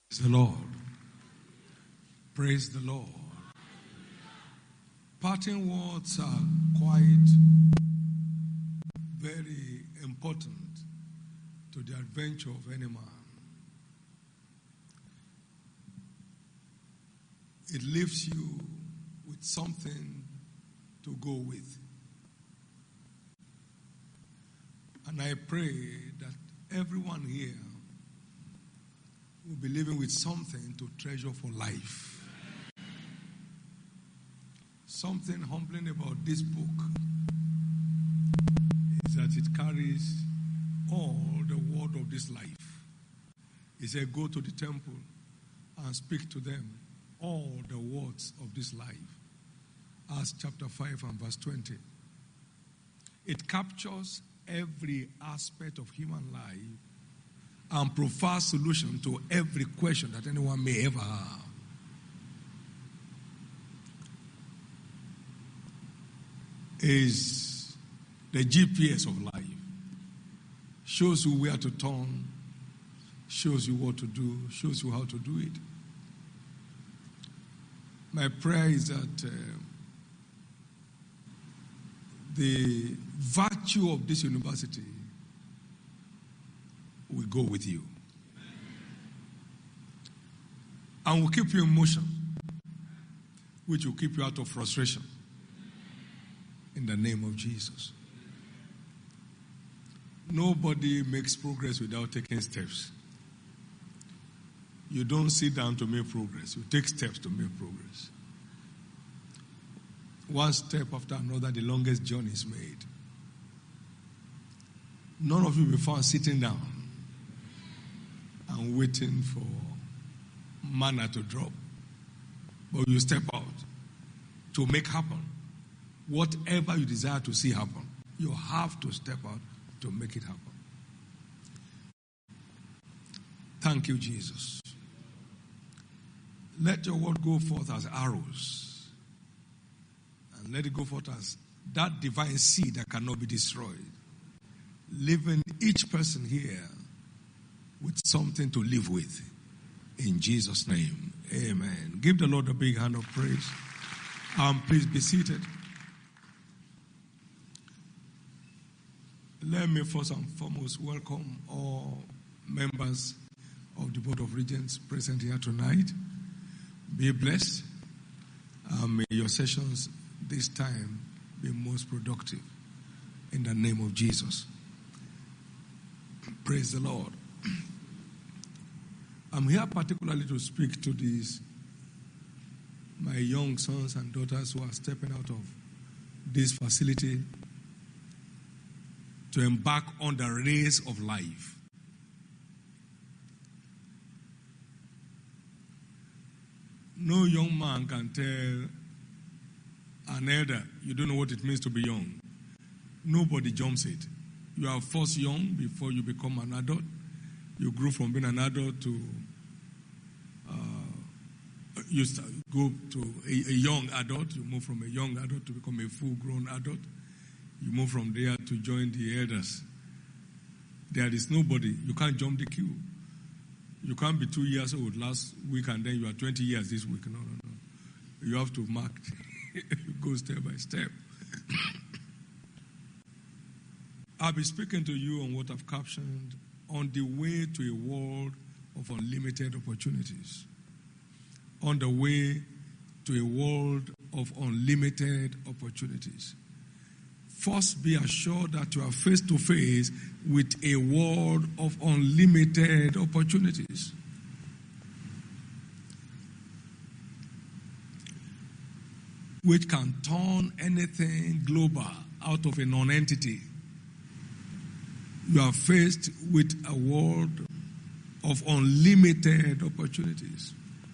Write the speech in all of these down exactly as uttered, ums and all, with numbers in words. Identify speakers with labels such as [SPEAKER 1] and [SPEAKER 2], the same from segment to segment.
[SPEAKER 1] Praise the Lord. Praise the Lord. Parting words are quite very important to the adventure of any man. It leaves you with something to go with. And I pray that everyone here will be living with something to treasure for life. Something humbling about this book is that it carries all the word of this life. It said, go to the temple and speak to them all the words of this life. Acts chapter five and verse twenty. It captures every aspect of human life and provides solution to every question that anyone may ever have. Is the G P S of life. Shows you where to turn, shows you what to do, shows you how to do it. My prayer is that uh, the virtue of this university will go with you. And will keep you in motion, which will keep you out of frustration. In the name of Jesus. Nobody makes progress without taking steps. You don't sit down to make progress. You take steps to make progress. One step after another, the longest journey is made. None of you will be found sitting down and waiting for manna to drop. But you step out to make happen. Whatever you desire to see happen, you have to step out to make it happen. Thank you, Jesus. Let your word go forth as arrows. And let it go forth as that divine seed that cannot be destroyed. Leaving each person here with something to live with. In Jesus' name, amen. Give the Lord a big hand of praise. Um, please be seated. Let me first and foremost welcome all members of the Board of Regents present here tonight. Be blessed. Uh, may your sessions this time be most productive. In the name of Jesus. Praise the Lord. I'm here particularly to speak to these, my young sons and daughters who are stepping out of this facility to embark on the race of life. No young man can tell an elder, you don't know what it means to be young. Nobody jumps it. You are first young before you become an adult. You grow from being an adult to, uh, you start, go to a, a young adult. You move from a young adult to become a full-grown adult. You move from there to join the elders. There is nobody. You can't jump the queue. You can't be two years old last week and then you are twenty years this week. No, no, no. You have to mark. You go step by step. I'll be speaking to you on what I've captioned, on the way to a world of unlimited opportunities. On the way to a world of unlimited opportunities. First, be assured that you are face to face with a world of unlimited opportunities. Which can turn anything global out of a non-entity. You are faced with a world of unlimited opportunities.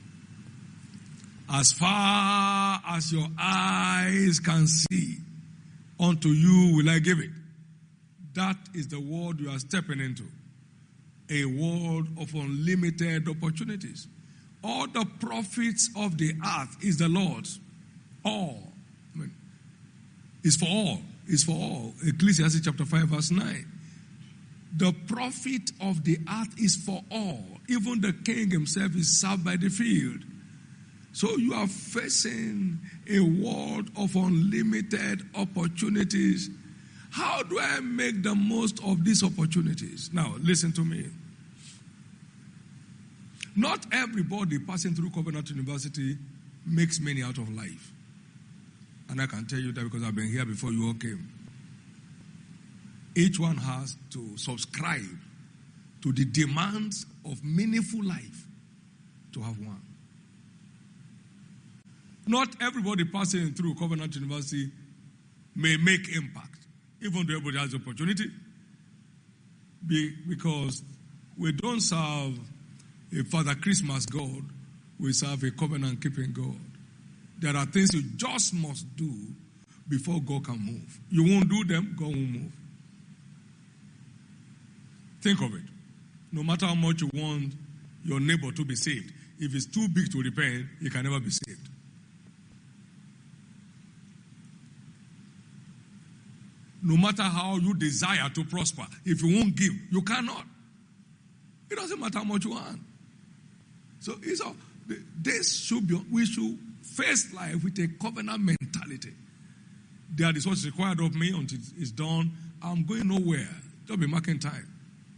[SPEAKER 1] As far as your eyes can see, unto you will I give it. That is the world you are stepping into. A world of unlimited opportunities. All the profits of the earth is the Lord's. All. I mean, it's for all. It's for all. Ecclesiastes chapter five verse nine. The profit of the earth is for all. Even the king himself is served by the field. So you are facing a world of unlimited opportunities. How do I make the most of these opportunities? Now, listen to me. Not everybody passing through Covenant University makes money out of life. And I can tell you that because I've been here before you all came. Each one has to subscribe to the demands of meaningful life to have one. Not everybody passing through Covenant University may make impact, even though everybody has the opportunity. Be, because we don't serve a Father Christmas God, we serve a covenant-keeping God. There are things you just must do before God can move. You won't do them, God won't move. Think of it. No matter how much you want your neighbor to be saved, if it's too big to repent, he can never be saved. No matter how you desire to prosper, if you won't give, you cannot. It doesn't matter how much you want. So it's all, this should be, we should face life with a covenant mentality. That is what's required of me until it's done. I'm going nowhere. Just be marking time.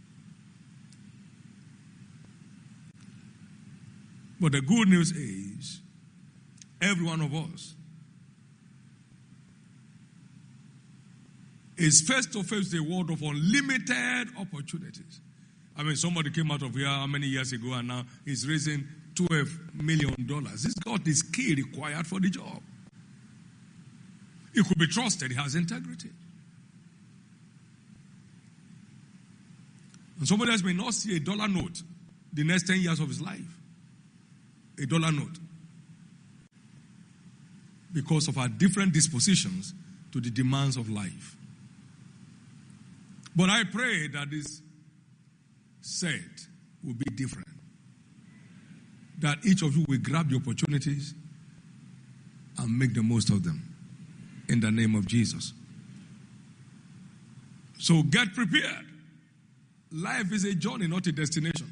[SPEAKER 1] But the good news is, every one of us is face to face the world of unlimited opportunities. I mean, somebody came out of here how many years ago and now he's raising twelve million dollars. He's got the skill required for the job. He could be trusted. He has integrity. And somebody else may not see a dollar note the next ten years of his life. A dollar note. Because of our different dispositions to the demands of life. But I pray that this set will be different. That each of you will grab the opportunities and make the most of them. In the name of Jesus. So get prepared. Life is a journey, not a destination.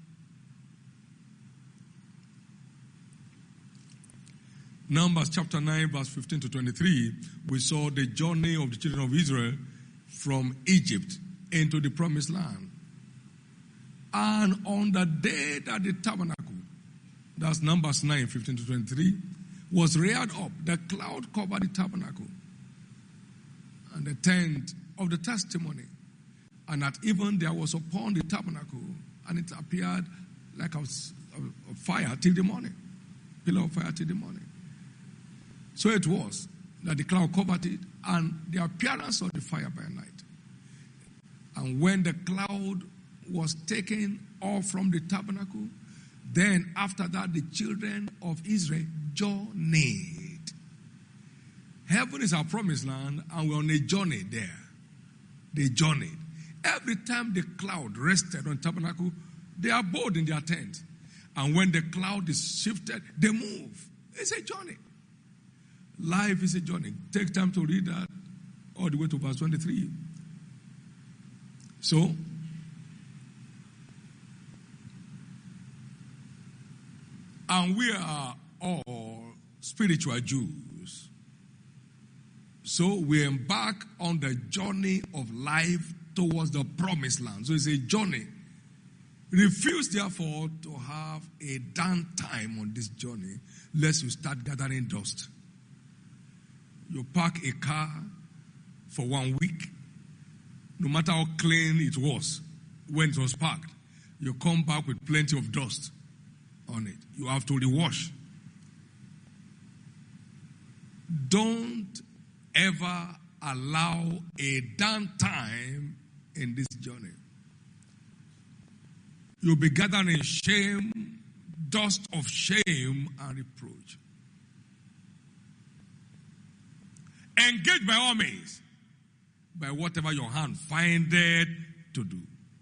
[SPEAKER 1] Numbers chapter nine, verse fifteen to twenty-three, we saw the journey of the children of Israel from Egypt into the promised land. And on the day that the tabernacle, that's Numbers nine, fifteen to twenty-three, was reared up, the cloud covered the tabernacle and the tent of the testimony. And at even there was upon the tabernacle, and it appeared like a, a, a fire till the morning. Pillar of fire till the morning. So it was that the cloud covered it, and the appearance of the fire by night. And when the cloud was taken off from the tabernacle, then after that the children of Israel journeyed. Heaven is our promised land, and we're on a journey there. They journeyed. Every time the cloud rested on the tabernacle, they abode in their tent. And when the cloud is shifted, they move. It's a journey. Life is a journey. Take time to read that all the way to verse twenty-three. So, and we are all spiritual Jews. So we embark on the journey of life towards the promised land. So it's a journey. Refuse, therefore, to have a downtime on this journey, lest you start gathering dust. You park a car for one week, no matter how clean it was when it was parked, you come back with plenty of dust on it. You have to rewash. Don't ever allow a downtime in this journey. You'll be gathering shame, dust of shame and reproach. Engage by all means, by whatever your hand findeth to do.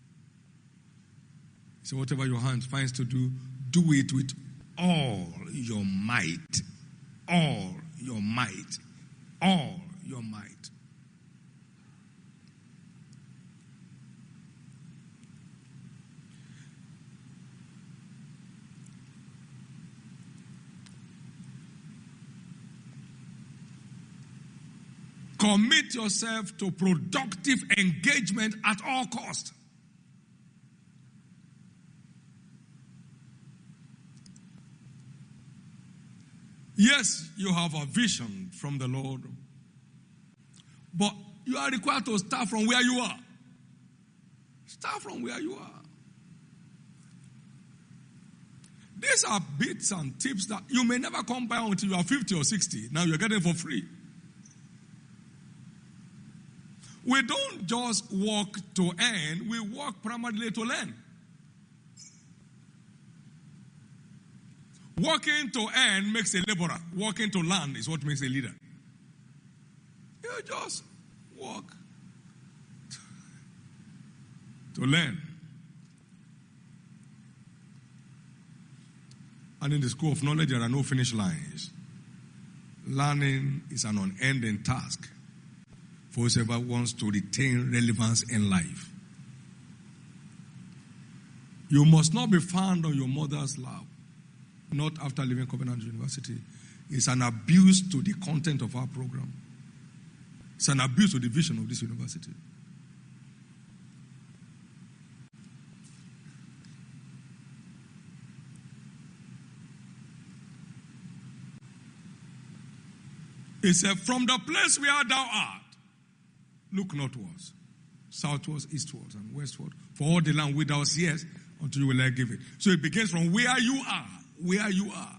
[SPEAKER 1] So whatever your hand finds to do, do it with all your might. All your might. All your might. Commit yourself to productive engagement at all cost. Yes, you have a vision from the Lord, but you are required to start from where you are. Start from where you are. These are bits and tips that you may never come by until you are fifty or sixty. Now you're getting it for free. We don't just work to earn, we work primarily to learn. Working to earn makes a laborer. Working to learn is what makes a leader. You just work to learn. And in the school of knowledge, there are no finish lines. Learning is an unending task for whoever wants to retain relevance in life. You must not be found on your mother's lap, not after leaving Covenant University. It's an abuse to the content of our program. It's an abuse to the vision of this university. He said, from the place where thou art, look northwards, southwards, eastwards, and westward, for all the land which thou seest, until you will I give it. So it begins from where you are, where you are.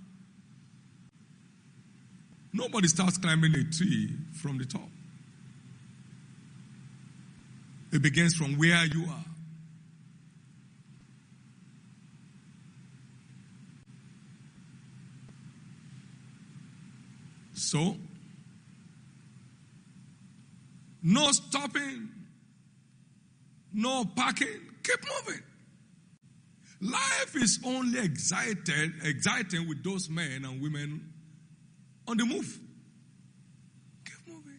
[SPEAKER 1] Nobody starts climbing a tree from the top. It begins from where you are. So, no stopping, no parking, keep moving. Life is only excited, exciting with those men and women on the move. Keep moving.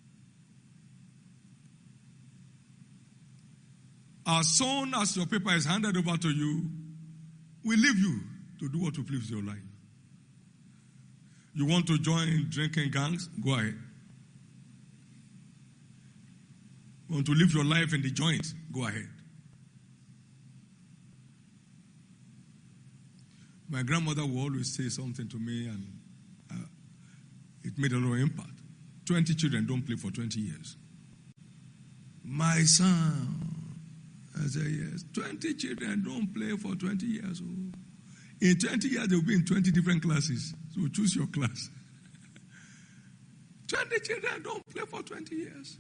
[SPEAKER 1] As soon as your paper is handed over to you, we leave you to do what will please your life. You want to join drinking gangs? Go ahead. You want to live your life in the joint? Go ahead. My grandmother would always say something to me, and uh, it made a lot of impact. Twenty children don't play for twenty years. My son, I said, yes, twenty children don't play for twenty years. Oh. In twenty years, they'll be in twenty different classes. So choose your class. twenty children don't play for twenty years.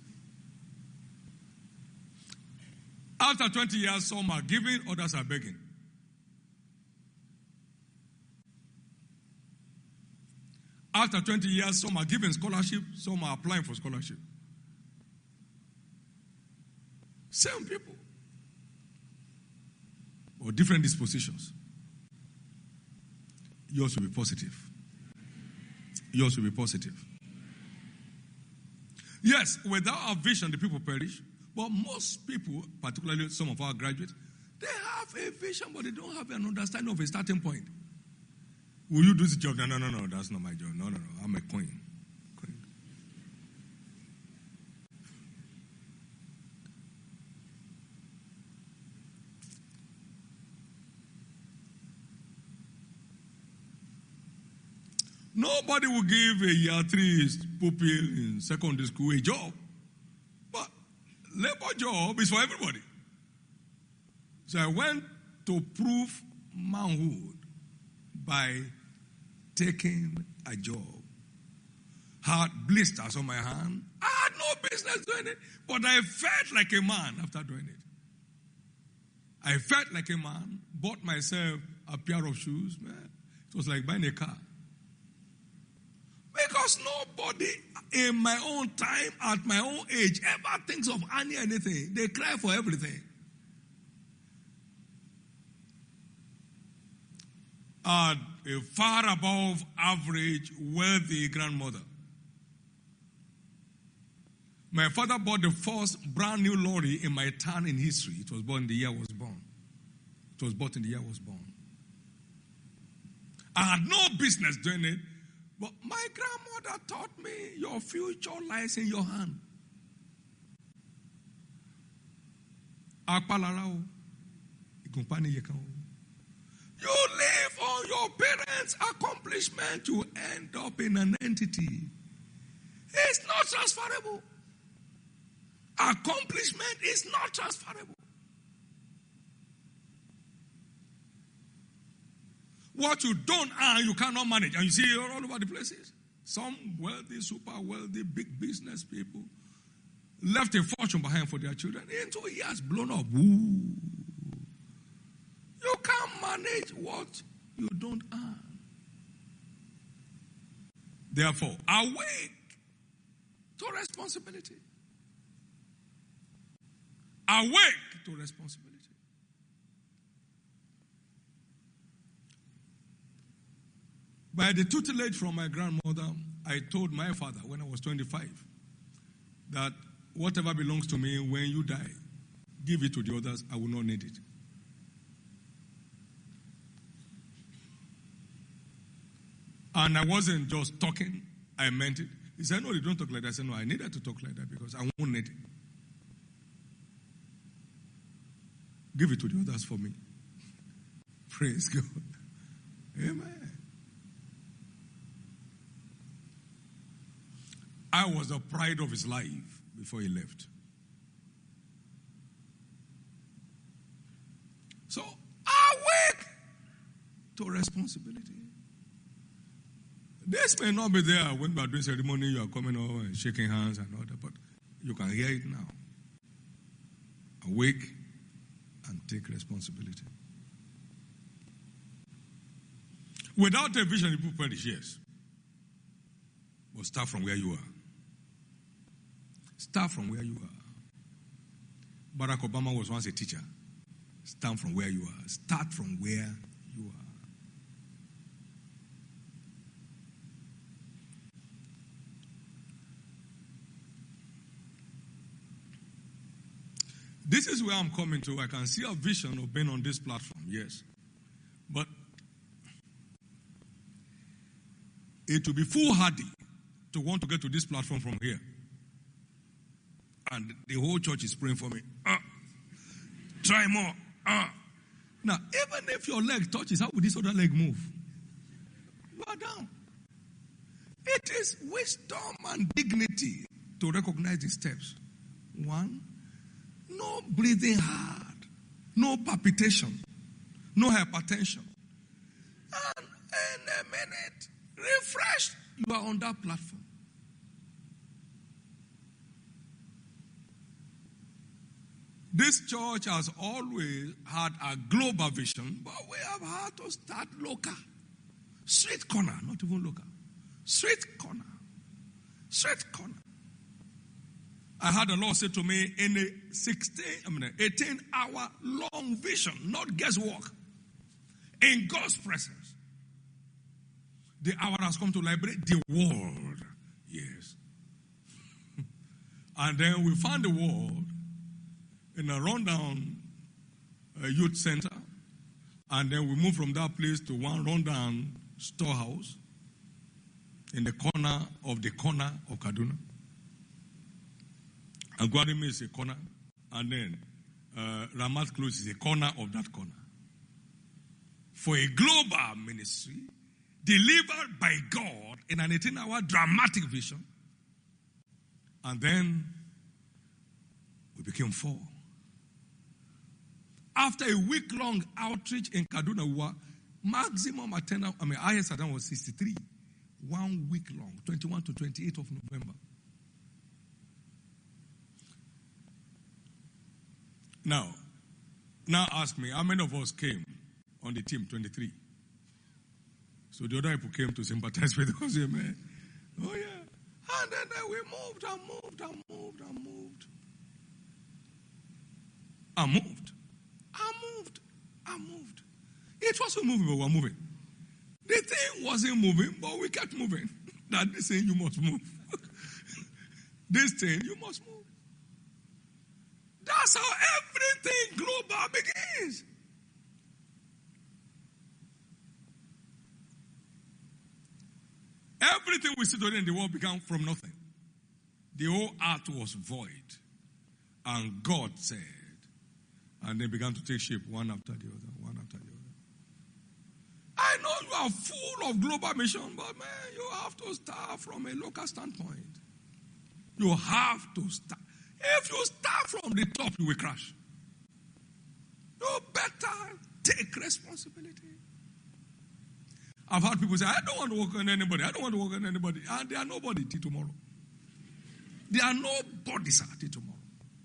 [SPEAKER 1] After twenty years, some are giving, others are begging. After twenty years, some are giving scholarship, some are applying for scholarship. Same people. Or different dispositions. Yours will be positive. Yours will be positive. Yes, without a vision, the people perish. But most people, particularly some of our graduates, they have a vision, but they don't have an understanding of a starting point. Will you do this job? No, no, no, no, that's not my job. No, no, no, I'm a queen. queen. Nobody will give a year three pupil in secondary school a job. But labor job is for everybody. So I went to prove manhood by taking a job. Had blisters on my hand. I had no business doing it, but I felt like a man after doing it. I felt like a man, bought myself a pair of shoes, man. It was like buying a car. Because nobody in my own time, at my own age, ever thinks of earning anything. They cry for everything. Uh, a far above average, wealthy grandmother. My father bought the first brand new lorry in my town in history. It was bought in the year I was born. It was bought in the year I was born. I had no business doing it, But my grandmother taught me your future lies in your hand. Akpalarao. You live on your parents' accomplishment, you end up in an entity. It's not transferable. Accomplishment is not transferable. What you don't earn, you cannot manage. And you see it all over the places. Some wealthy, super wealthy, big business people left a fortune behind for their children. In two years, blown up. Ooh. You can't manage what you don't earn. Therefore, awake to responsibility. Awake to responsibility. By the tutelage from my grandmother, I told my father when I was twenty-five that whatever belongs to me when you die, give it to the others, I will not need it. And I wasn't just talking, I meant it. He said, no, you don't talk like that. I said, no, I needed to talk like that because I won't need it. Give it to the others for me. Praise God. Amen. I was the pride of his life before he left. So, awake to responsibility. This may not be there when we are doing ceremony, you are coming over and shaking hands and all that, but you can hear it now. Awake and take responsibility. Without a vision, people perish, yes. But start from where you are. Start from where you are. Barack Obama was once a teacher. Start from where you are. Start from where you are. This is where I'm coming to. I can see a vision of being on this platform, yes. But it will be foolhardy to want to get to this platform from here. And the whole church is praying for me. Uh, try more. Uh. Now, even if your leg touches, how will this other leg move? You are down. It is wisdom and dignity to recognize the steps. One, no breathing hard, no palpitation, no hypertension. And in a minute, refreshed, you are on that platform. This church has always had a global vision, but we have had to start local. Street corner, not even local. Street corner. Street corner. I had the Lord say to me in a sixteen, I mean, eighteen hour long vision, not guesswork, in God's presence. The hour has come to liberate the world. Yes. And then we found the world in a rundown uh, youth center. And then we moved from that place to one rundown storehouse in the corner of the corner of Kaduna. And Guadimi is a corner. And then uh, Ramat Close is a corner of that corner. For a global ministry delivered by God in an eighteen hour dramatic vision. And then we became four. After a week-long outreach in Kaduna, we were maximum attendance, I mean, highest attendance was sixty-three. One week long, twenty-one to twenty-eight of November. Now, now ask me, how many of us came on the team? twenty-three. So the other people came to sympathize with us, amen. Oh yeah. And then, then we moved and moved and moved and moved. I moved. I moved. I moved. It wasn't moving, but we were moving. The thing wasn't moving, but we kept moving. That this thing, you must move. This thing, you must move. That's how everything global begins. Everything we see today in the world began from nothing. The whole earth was void. And God said, and they began to take shape one after the other, one after the other. I know you are full of global mission, but man, you have to start from a local standpoint. You have to start. If you start from the top, you will crash. You better take responsibility. I've heard people say, I don't want to work on anybody. I don't want to work on anybody. And they are nobody till tomorrow. They are nobody, sir, till tomorrow.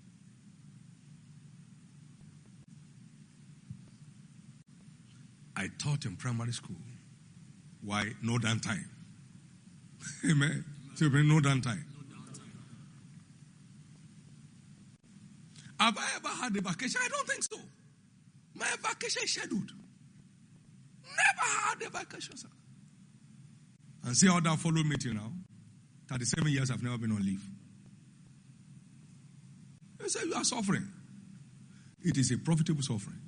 [SPEAKER 1] I taught in primary school. Why? No damn time. Amen. So, no damn time. Have I ever had a vacation? I don't think so. My vacation is scheduled. Never had a vacation, sir. And see how that followed me till now. thirty-seven years I've never been on leave. They say you are suffering. It is a profitable suffering.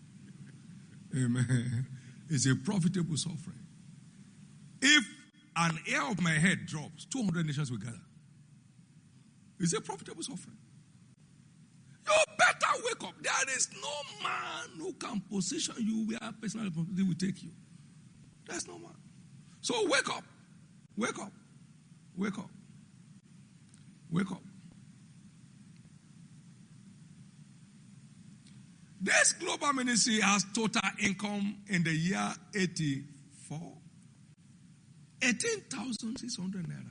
[SPEAKER 1] Amen. It's a profitable suffering. If an hair of my head drops, two hundred nations will gather. It's a profitable suffering. You better wake up. There is no man who can position you where personal responsibility will take you. There's no man. So wake up. Wake up. Wake up. Wake up. This global ministry has total income in the year eighty-four. eighteen thousand six hundred naira.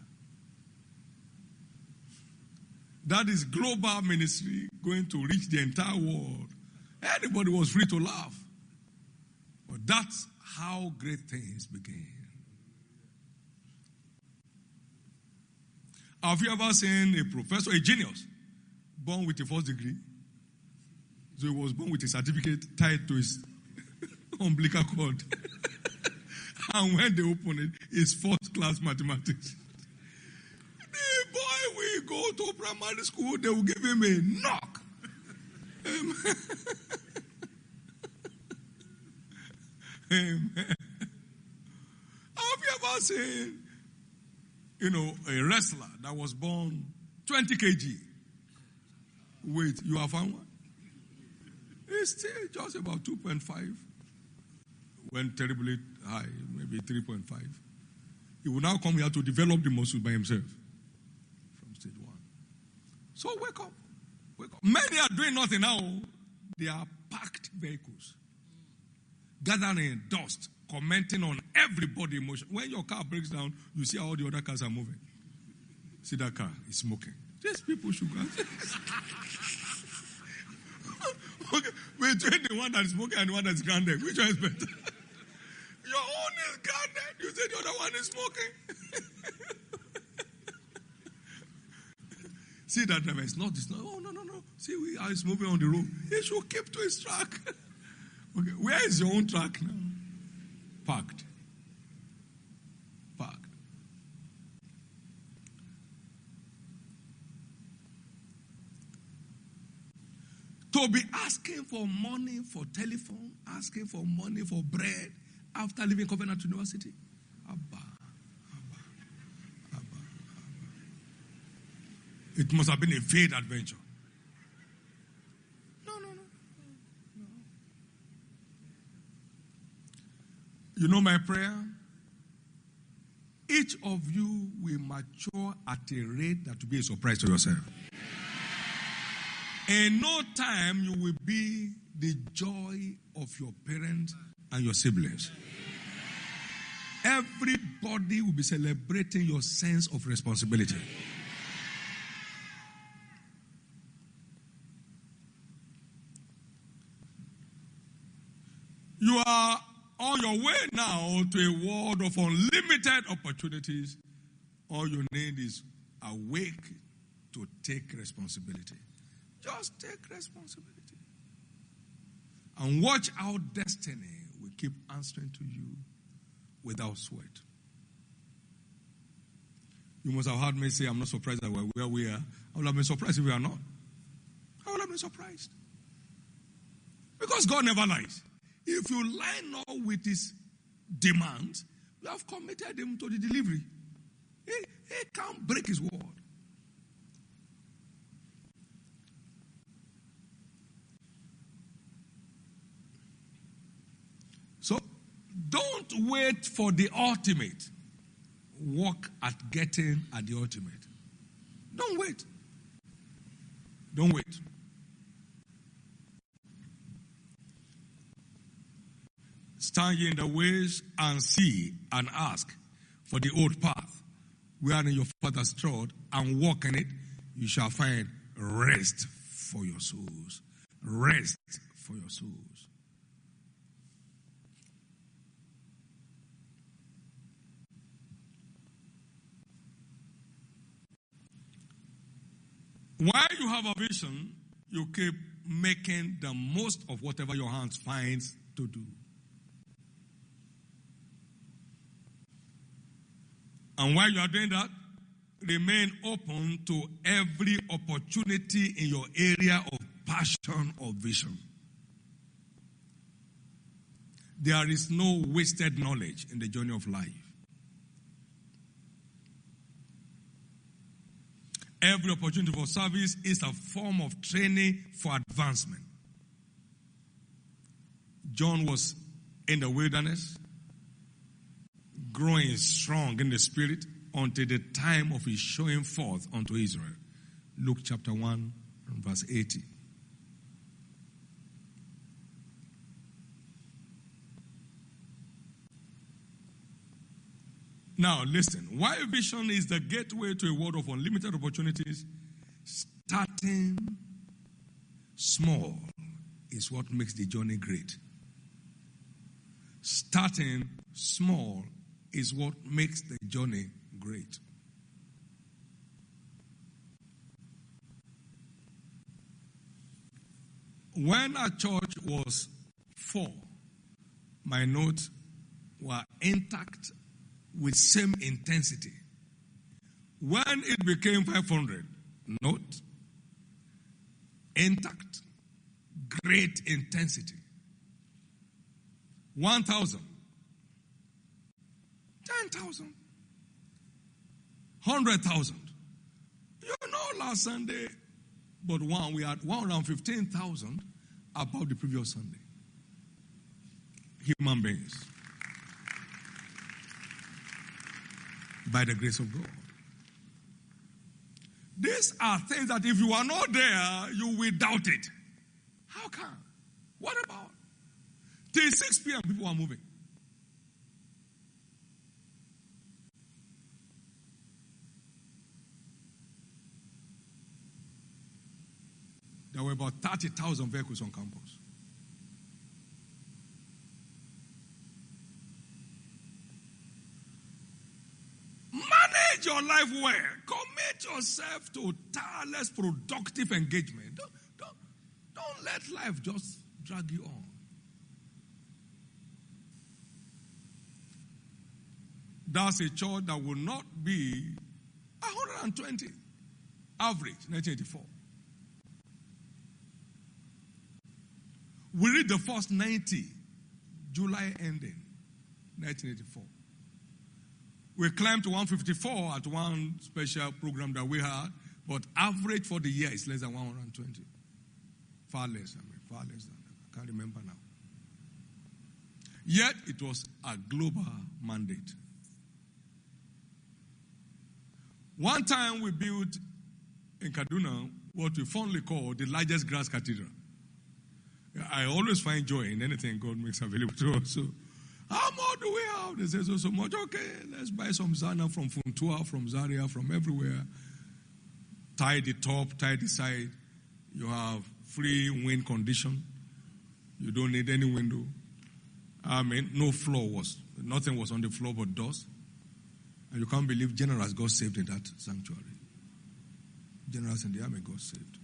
[SPEAKER 1] That is global ministry going to reach the entire world. Everybody was free to laugh. But that's how great things begin. Have you ever seen a professor, a genius, born with a first degree? So he was born with a certificate tied to his umbilical cord. And when they open it, it's first class mathematics. The boy will go to primary school, they will give him a knock. Amen. Amen. Have you ever seen, you know, a wrestler that was born twenty kilograms? Wait, you have found one? It's still just about two point five. Went terribly high, maybe three point five. He will now come here to develop the muscle by himself from stage one. So wake up. Wake up. Many are doing nothing now. They are packed vehicles. Gathering dust, commenting on everybody's emotion. When your car breaks down, you see how all the other cars are moving. See that car is smoking. These people should go. Okay, between the one that is smoking and the one that is grounded, which one is better? Your own is grounded. You say the other one is smoking. See that driver is not this. No, oh, no, no, no. See how he's moving on the road. He should keep to his track. Okay, where is your own track now? Parked. Parked. To be asking for money for telephone, asking for money for bread after leaving Covenant University. Abba, Abba, Abba, Abba. It must have been a failed adventure. No, no, no, no. You know my prayer? Each of you will mature at a rate that will be a surprise to yourself. In no time, you will be the joy of your parents and your siblings. Everybody will be celebrating your sense of responsibility. You are on your way now to a world of unlimited opportunities. All you need is awake to take responsibility. Just take responsibility. And watch how destiny will keep answering to you without sweat. You must have heard me say, I'm not surprised that we're where we are. I would have been surprised if we are not. I would have been surprised. Because God never lies. If you line up with his demands, you have committed him to the delivery. He, he can't break his word. So, don't wait for the ultimate. Work at getting at the ultimate. Don't wait. Don't wait. Stand ye in the ways and see and ask for the old path wherein your fathers trod, and walk in it, you shall find rest for your souls. Rest for your souls. While you have a vision, you keep making the most of whatever your hands finds to do. And while you are doing that, remain open to every opportunity in your area of passion or vision. There is no wasted knowledge in the journey of life. Every opportunity for service is a form of training for advancement. John was in the wilderness, growing strong in the spirit until the time of his showing forth unto Israel. Luke chapter one, verse eighty. Now listen, why vision is the gateway to a world of unlimited opportunities, starting small is what makes the journey great. Starting small is what makes the journey great. When our church was four, my notes were intact with same intensity. When it became five hundred, note, intact, great intensity. one thousand, ten thousand, one hundred thousand. You know, last Sunday, but one, we had one hundred fifteen thousand about the previous Sunday. Human beings. By the grace of God. These are things that if you are not there, you will doubt it. How come? What about? Till six p.m. people are moving. There were about thirty thousand vehicles on campus. Manage your life well. Commit yourself to tireless, productive engagement. Don't, don't, don't let life just drag you on. That's a church that will not be one hundred twenty. Average, nineteen eighty-four. We read the first ninety, July ending, nineteen eighty-four. We climbed to one fifty-four at one special program that we had, but average for the year is less than one hundred twenty. Far less, I mean, far less than that. I can't remember now. Yet, it was a global mandate. One time we built in Kaduna what we fondly call the largest grass cathedral. I always find joy in anything God makes available to us. So, how more do we have? They say so, so much. Okay, let's buy some Zana from Funtua, from Zaria, from everywhere. Tie the top, tie the side. You have free wind condition. You don't need any window. I mean, no floor was, nothing was on the floor but dust. And you can't believe generals got saved in that sanctuary. Generals in the army got saved.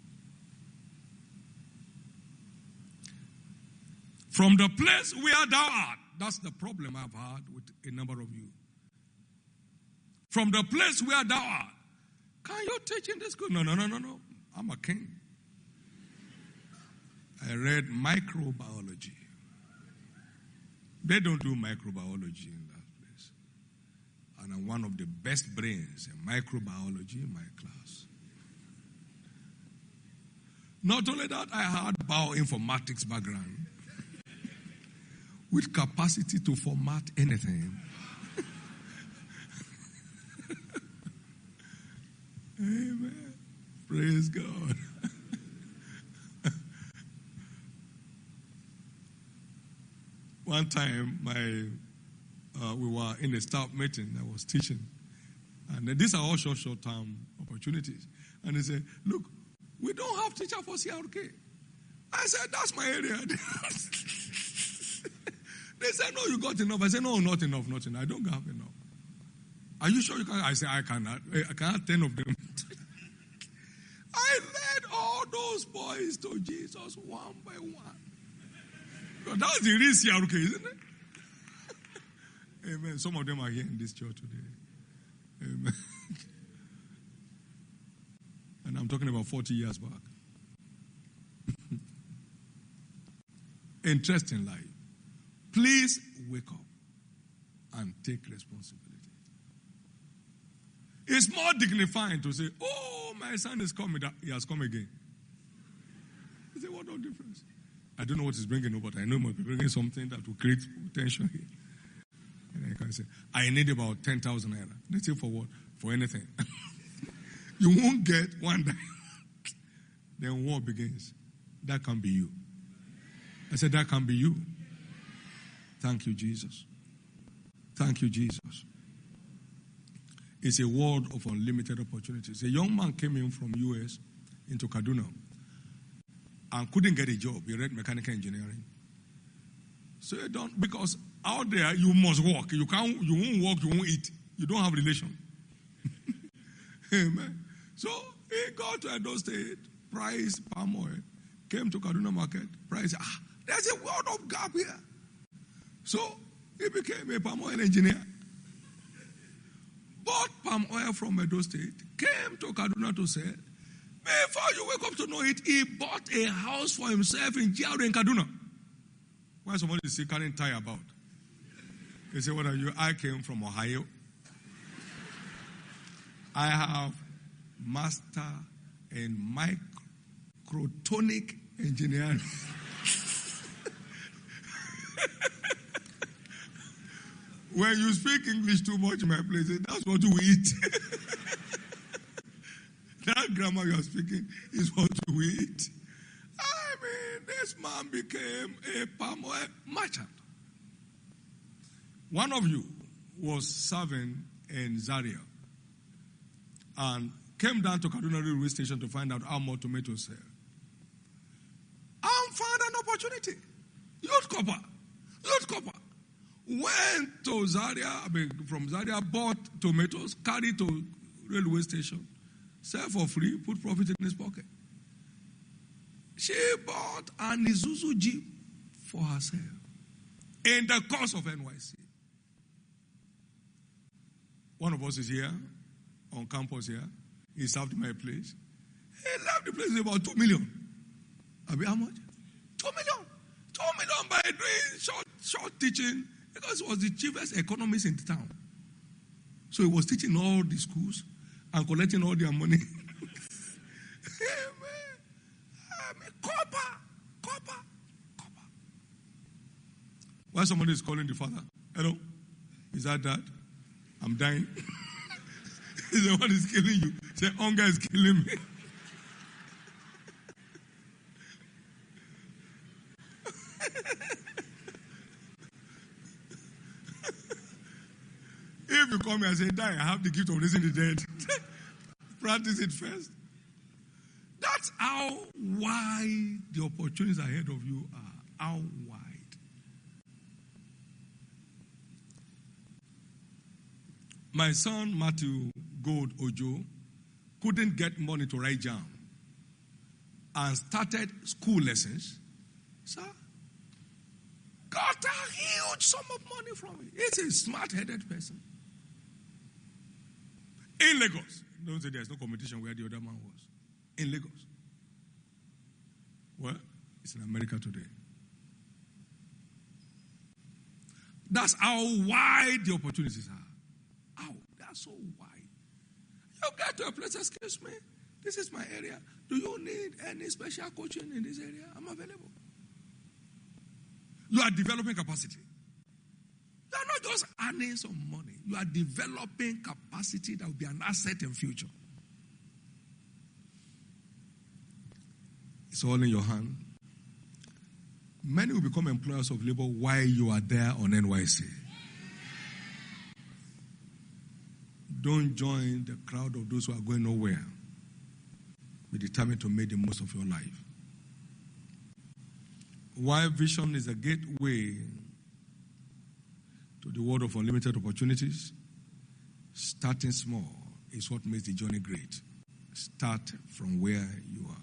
[SPEAKER 1] From the place where thou art. That's the problem I've had with a number of you. From the place where thou art. Can you teach in this school? No, no, no, no, no. I'm a king. I read microbiology. They don't do microbiology in that place. And I'm one of the best brains in microbiology in my class. Not only that, I had bioinformatics background with capacity to format anything. Amen. Praise God. One time, my uh, we were in a staff meeting. I was teaching, and these are all short, short-term opportunities. And they said, "Look, we don't have teacher for C R K." I said, "That's my area." They said, "No, you got enough." I said, "No, not enough, not enough. I don't have enough." "Are you sure you can?" I said, "I cannot. I cannot ten of them." I led all those boys to Jesus one by one. But that's the real C R K, isn't it? Amen. Some of them are here in this church today. Amen. And I'm talking about forty years back. Interesting life. Please wake up and take responsibility. It's more dignifying to say, "Oh, my son is coming. He has come again." You say, what no difference? I don't know what he's bringing up, but I know he must be bringing something that will create tension here. And I can say, "I need about ten thousand naira." They say, "For what?" "For anything." You won't get one day. Then war begins. That can be you. I said, that can be you. Thank you, Jesus. Thank you, Jesus. It's a world of unlimited opportunities. A young man came in from U S into Kaduna and couldn't get a job. He read mechanical engineering. So you don't, because out there you must work. You can't, you won't work, you won't eat. You don't have relation. Amen. So he got to Edo State, price palm oil, came to Kaduna market, price, ah, there's a world of gap here. So he became a palm oil engineer. Bought palm oil from Edo State, came to Kaduna to sell. Before you wake up to know it, he bought a house for himself in G R A in Kaduna. Why somebody is carrying tie about? He said, "What are you?" "I came from Ohio. I have master in microtonic engineering." When you speak English too much in my place, that's what we eat. That grammar you are speaking is what we eat. I mean, this man became a palm oil merchant. One of you was serving in Zaria and came down to Kaduna railway station to find out how much tomatoes sell. And found an opportunity. Youth copper. Youth copper. Went to Zaria, I mean, from Zaria, bought tomatoes, carried to railway station, sell for free, put profit in his pocket. She bought an Isuzu Jeep for herself in the course of N Y C. One of us is here, on campus here. He served my place. He left the place with about two million. I mean, how much? Two million. Two million by doing short, short teaching. Because he was the chiefest economist in the town. So he was teaching all the schools and collecting all their money. Amen. Amen. Copper. Copper. Copper. Why somebody is calling the father? "Hello? Is that dad? I'm dying." He said, "What is killing you?" He said, "Hunger is killing me." If you come here and say, "Die, I have the gift of raising the dead," practice it first. That's how wide the opportunities ahead of you are. How wide. My son, Matthew Gold Ojo, couldn't get money to write jam and started school lessons. Sir, got a huge sum of money from it. He's a smart-headed person. In Lagos. Don't say there's no competition where the other man was. In Lagos. Well, it's in America today. That's how wide the opportunities are. How wide. so wide. You get to a place, excuse me, this is my area. Do you need any special coaching in this area? I'm available. You are developing capacity. You are not just earning some money. You are developing capacity that will be an asset in future. It's all in your hand. Many will become employers of labor while you are there on N Y C. Don't join the crowd of those who are going nowhere. Be determined to make the most of your life. Why vision is a gateway to the world of unlimited opportunities. Starting small is what makes the journey great. Start from where you are.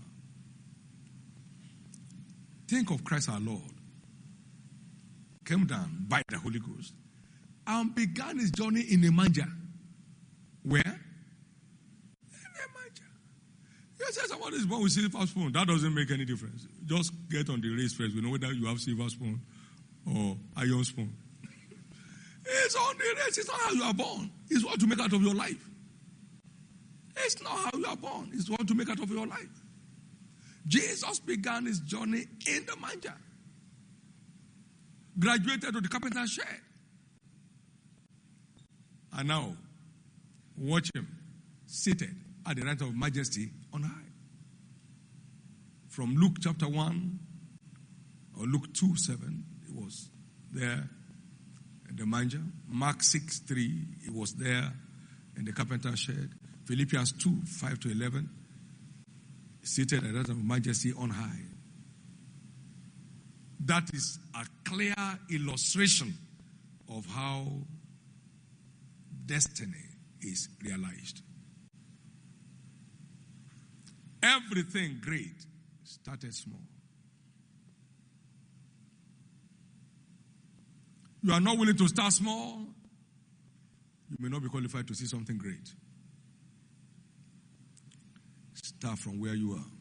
[SPEAKER 1] Think of Christ our Lord. Came down by the Holy Ghost and began his journey in a manger. Where? In a manger. You say somebody is born with silver spoon. That doesn't make any difference. Just get on the race first. We know whether you have silver spoon or iron spoon. It's on the race. It's not how you are born. It's what you make out of your life. It's not how you are born. It's what you make out of your life. Jesus began his journey in the manger. Graduated to the carpenter's shed. And now, watch him seated at the right of majesty on high. From Luke chapter one, or Luke two, seven, it was there in the manger. Mark six, three, it was there in the carpenter's shed. Philippians two, five to eleven, seated at the right of majesty on high. That is a clear illustration of how destiny is realized. Everything great started small. You are not willing to start small, you may not be qualified to see something great. Start from where you are.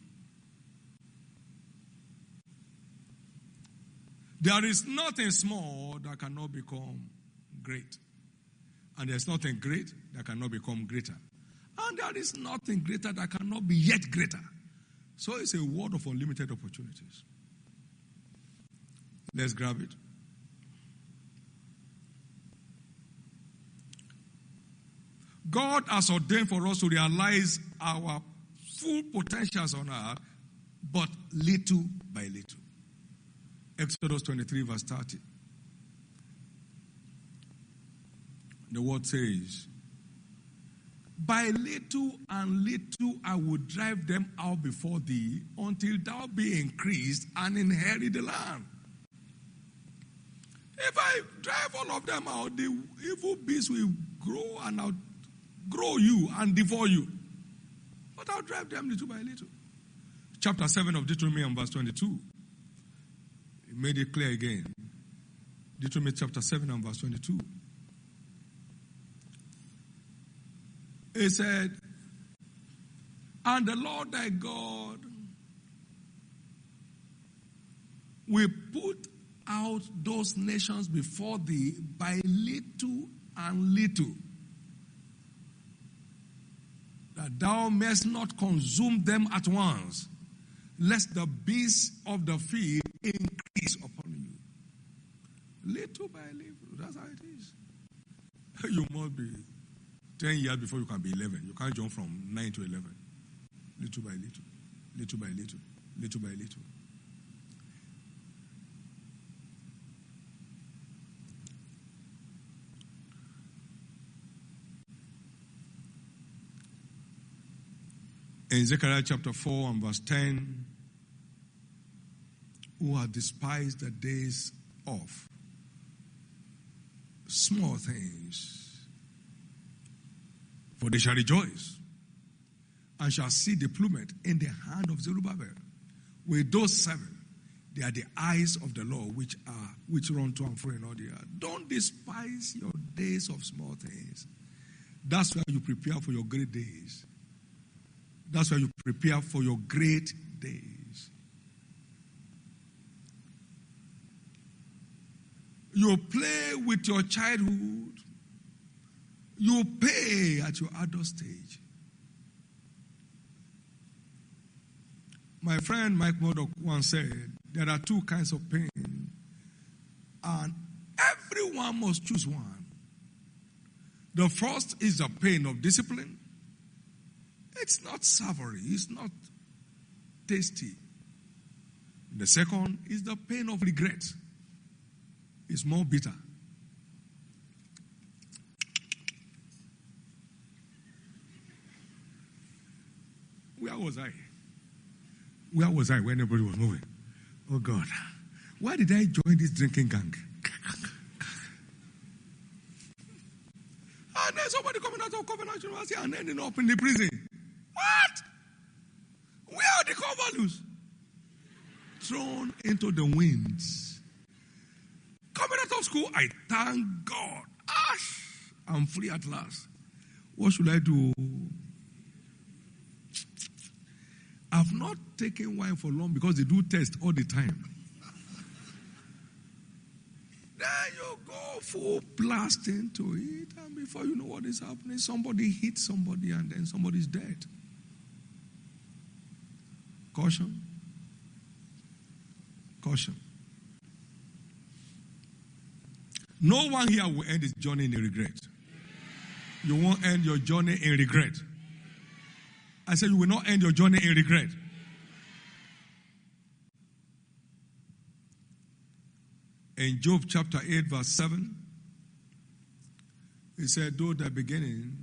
[SPEAKER 1] There is nothing small that cannot become great. And there's nothing great that cannot become greater. And there is nothing greater that cannot be yet greater. So it's a world of unlimited opportunities. Let's grab it. God has ordained for us to realize our full potentials on earth, but little by little. Exodus twenty-three, verse thirty. The word says, by little and little I will drive them out before thee until thou be increased and inherit the land. If I drive all of them out, the evil beasts will grow and outgrow you and devour you. But I'll drive them little by little. Chapter seven of Deuteronomy and verse twenty-two. It made it clear again. Deuteronomy chapter seven and verse twenty-two. It said, and the Lord thy God will put out those nations before thee by little and little, that thou mayest not consume them at once, lest the beasts of the field increase upon you. Little by little, that's how it is. You must be ten years before you can be eleven. You can't jump from nine to eleven. Little by little, little by little, little by little. In Zechariah chapter four and verse ten, who have despised the days of small things, for they shall rejoice and shall see the plummet in the hand of Zerubbabel. With those seven, they are the eyes of the Lord which are which run to and fro in all the earth. Don't despise your days of small things. That's why you prepare for your great days. That's why you prepare for your great days. You play with your childhood You pay at your adult stage. My friend Mike Murdoch once said, there are two kinds of pain, and everyone must choose one. The first is the pain of discipline. It's not savory, it's not tasty. The second is the pain of regret. It's more bitter. Where was I? Where was I when everybody was moving? Oh God. Why did I join this drinking gang? And then somebody coming out of Covenant University and ending up in the prison. What? Where are the core values? Thrown into the winds. Coming out of school, I thank God. Ash, I'm free at last. What should I do? I've not taken wine for long because they do test all the time. Then you go full blast into it, and before you know what is happening, somebody hits somebody and then somebody's dead. Caution. Caution. No one here will end his journey in regret. You won't end your journey in regret. I said you will not end your journey in regret. In Job chapter eight verse seven, he said, though the beginning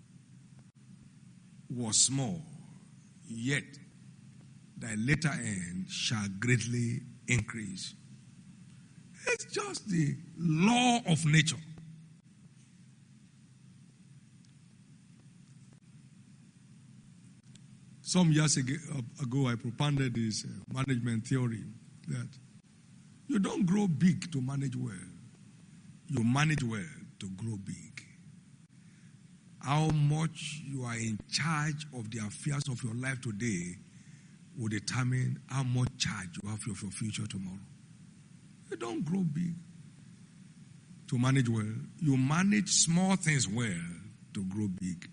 [SPEAKER 1] was small, yet thy later end shall greatly increase. It's just the law of nature. Some years ago, I propounded this management theory that you don't grow big to manage well. You manage well to grow big. How much you are in charge of the affairs of your life today will determine how much charge you have of your future tomorrow. You don't grow big to manage well. You manage small things well to grow big.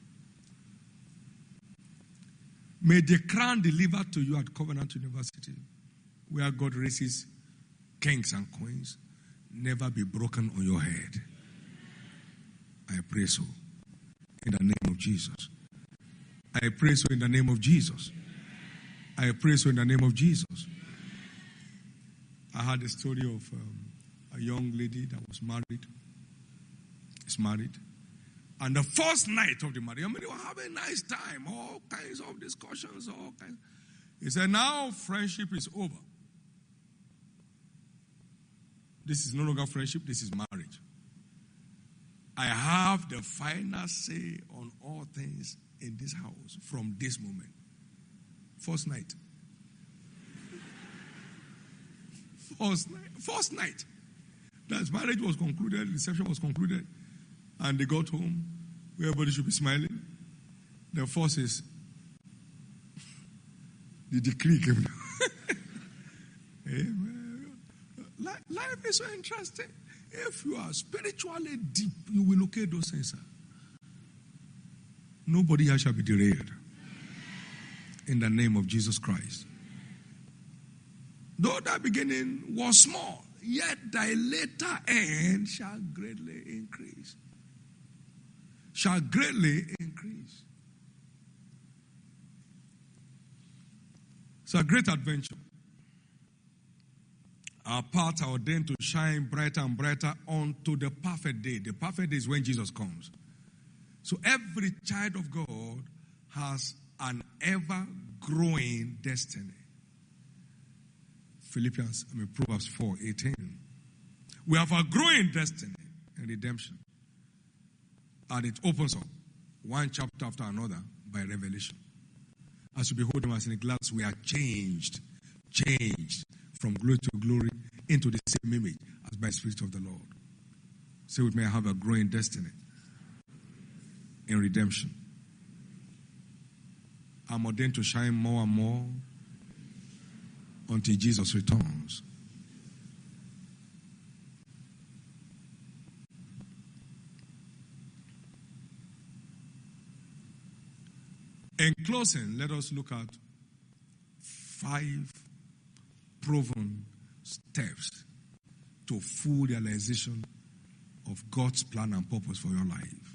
[SPEAKER 1] May the crown delivered to you at Covenant University, where God raises kings and queens, never be broken on your head. I pray so in the name of Jesus. I pray so in the name of Jesus. I pray so in the name of Jesus. I had a story of um, a young lady that was married. Is married. And the first night of the marriage, I mean, they were having a nice time, all kinds of discussions, all kinds. He said, now friendship is over. This is no longer friendship, this is marriage. I have the final say on all things in this house from this moment. First night. First night. First night. That marriage was concluded, reception was concluded, and they got home. Everybody should be smiling. The forces, the decree came down. Amen. Life is so interesting. If you are spiritually deep, you will locate those things. Nobody here shall be derailed. In the name of Jesus Christ. Though thy beginning was small, yet thy later end shall greatly increase. Shall greatly increase. It's a great adventure. Our paths are ordained to shine brighter and brighter unto the perfect day. The perfect day is when Jesus comes. So every child of God has an ever-growing destiny. Philippians, I mean Proverbs four eighteen. We have a growing destiny in redemption. And it opens up one chapter after another by revelation. As we behold him as in a glass, we are changed, changed from glory to glory into the same image as by the Spirit of the Lord. Say with me, I have a growing destiny in redemption. I'm ordained to shine more and more until Jesus returns. In closing, let us look at five proven steps to full realization of God's plan and purpose for your life.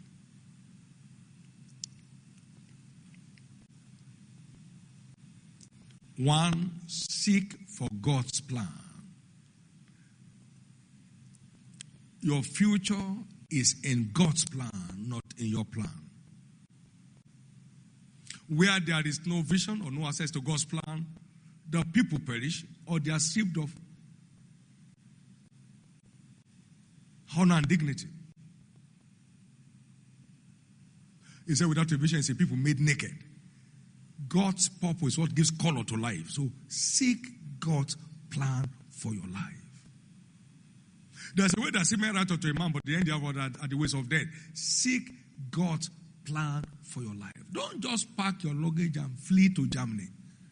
[SPEAKER 1] One, seek for God's plan. Your future is in God's plan, not in your plan. Where there is no vision or no access to God's plan, the people perish or they are stripped of honor and dignity. He said, without a vision, it's a people made naked. God's purpose is what gives color to life. So seek God's plan for your life. There's a way that seemeth right unto a man, but the end thereof are the ways of death. Seek God's plan for your life. Don't just pack your luggage and flee to Germany.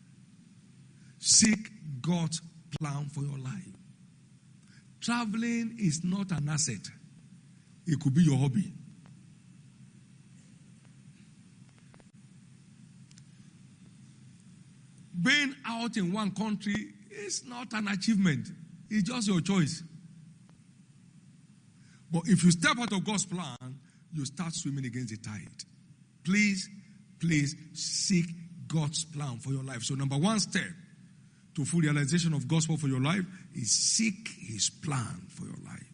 [SPEAKER 1] Seek God's plan for your life. Traveling is not an asset. It could be your hobby. Being out in one country is not an achievement. It's just your choice. But if you step out of God's plan, you start swimming against the tide. Please, please seek God's plan for your life. So number one step to full realization of God's plan for your life is seek His plan for your life.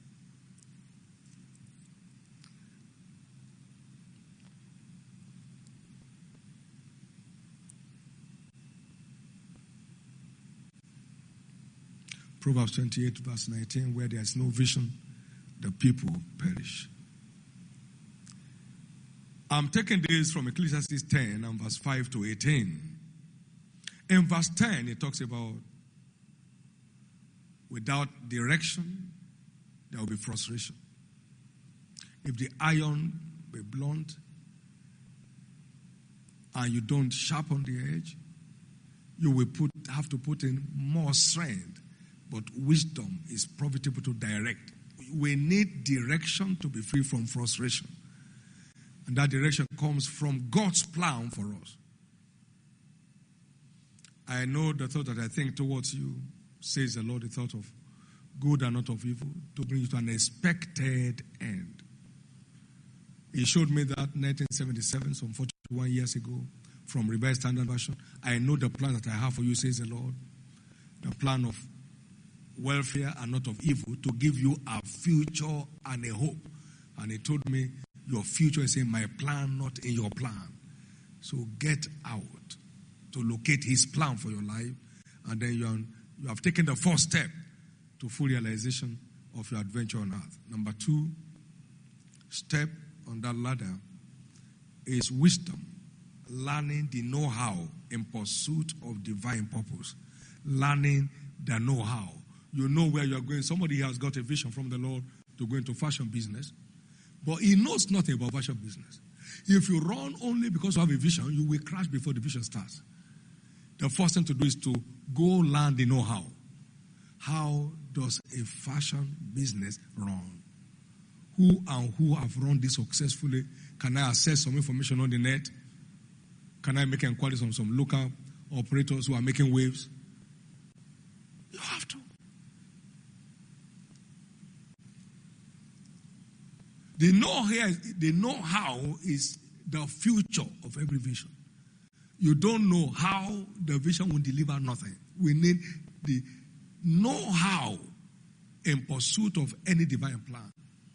[SPEAKER 1] Proverbs twenty-eight verse nineteen, where there is no vision, the people perish. I'm taking this from Ecclesiastes ten and verse five to eighteen. In verse ten, it talks about without direction, there will be frustration. If the iron be blunt and you don't sharpen the edge, you will put have to put in more strength. But wisdom is profitable to direct. We need direction to be free from frustration. And that direction comes from God's plan for us. I know the thought that I think towards you, says the Lord, the thought of good and not of evil, to bring you to an expected end. He showed me that nineteen seventy-seven, some forty-one years ago, from Revised Standard Version. I know the plan that I have for you, says the Lord. The plan of welfare and not of evil, to give you a future and a hope. And He told me, your future is in my plan, not in your plan. So get out to locate His plan for your life, and then you, are, you have taken the first step to full realization of your adventure on earth. Number two step on that ladder is wisdom, learning the know-how in pursuit of divine purpose. Learning the know-how. You know where you are going. Somebody has got a vision from the Lord to go into fashion business, but he knows nothing about fashion business. If you run only because you have a vision, you will crash before the vision starts. The first thing to do is to go learn the know-how. How does a fashion business run? Who and who have run this successfully? Can I access some information on the net? Can I make inquiries on some local operators who are making waves? You have to. The know here, the know-how is the future of every vision. You don't know how the vision will deliver nothing. We need the know-how in pursuit of any divine plan.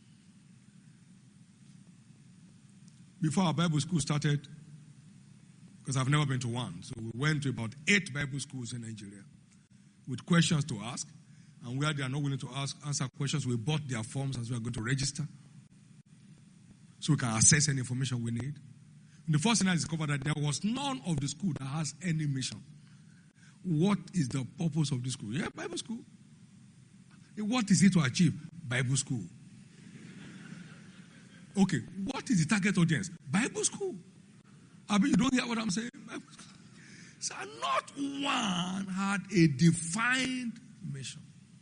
[SPEAKER 1] Before our Bible school started, because I've never been to one, so we went to about eight Bible schools in Nigeria with questions to ask, and where they are not willing to ask answer questions, we bought their forms as we are going to register, so we can access any information we need. And the first thing I discovered that there was none of the school that has any mission. What is the purpose of the school? Yeah, Bible school. What is it to achieve? Bible school. Okay, what is the target audience? Bible school. I mean, you don't hear what I'm saying? Bible school. So not one had a defined mission.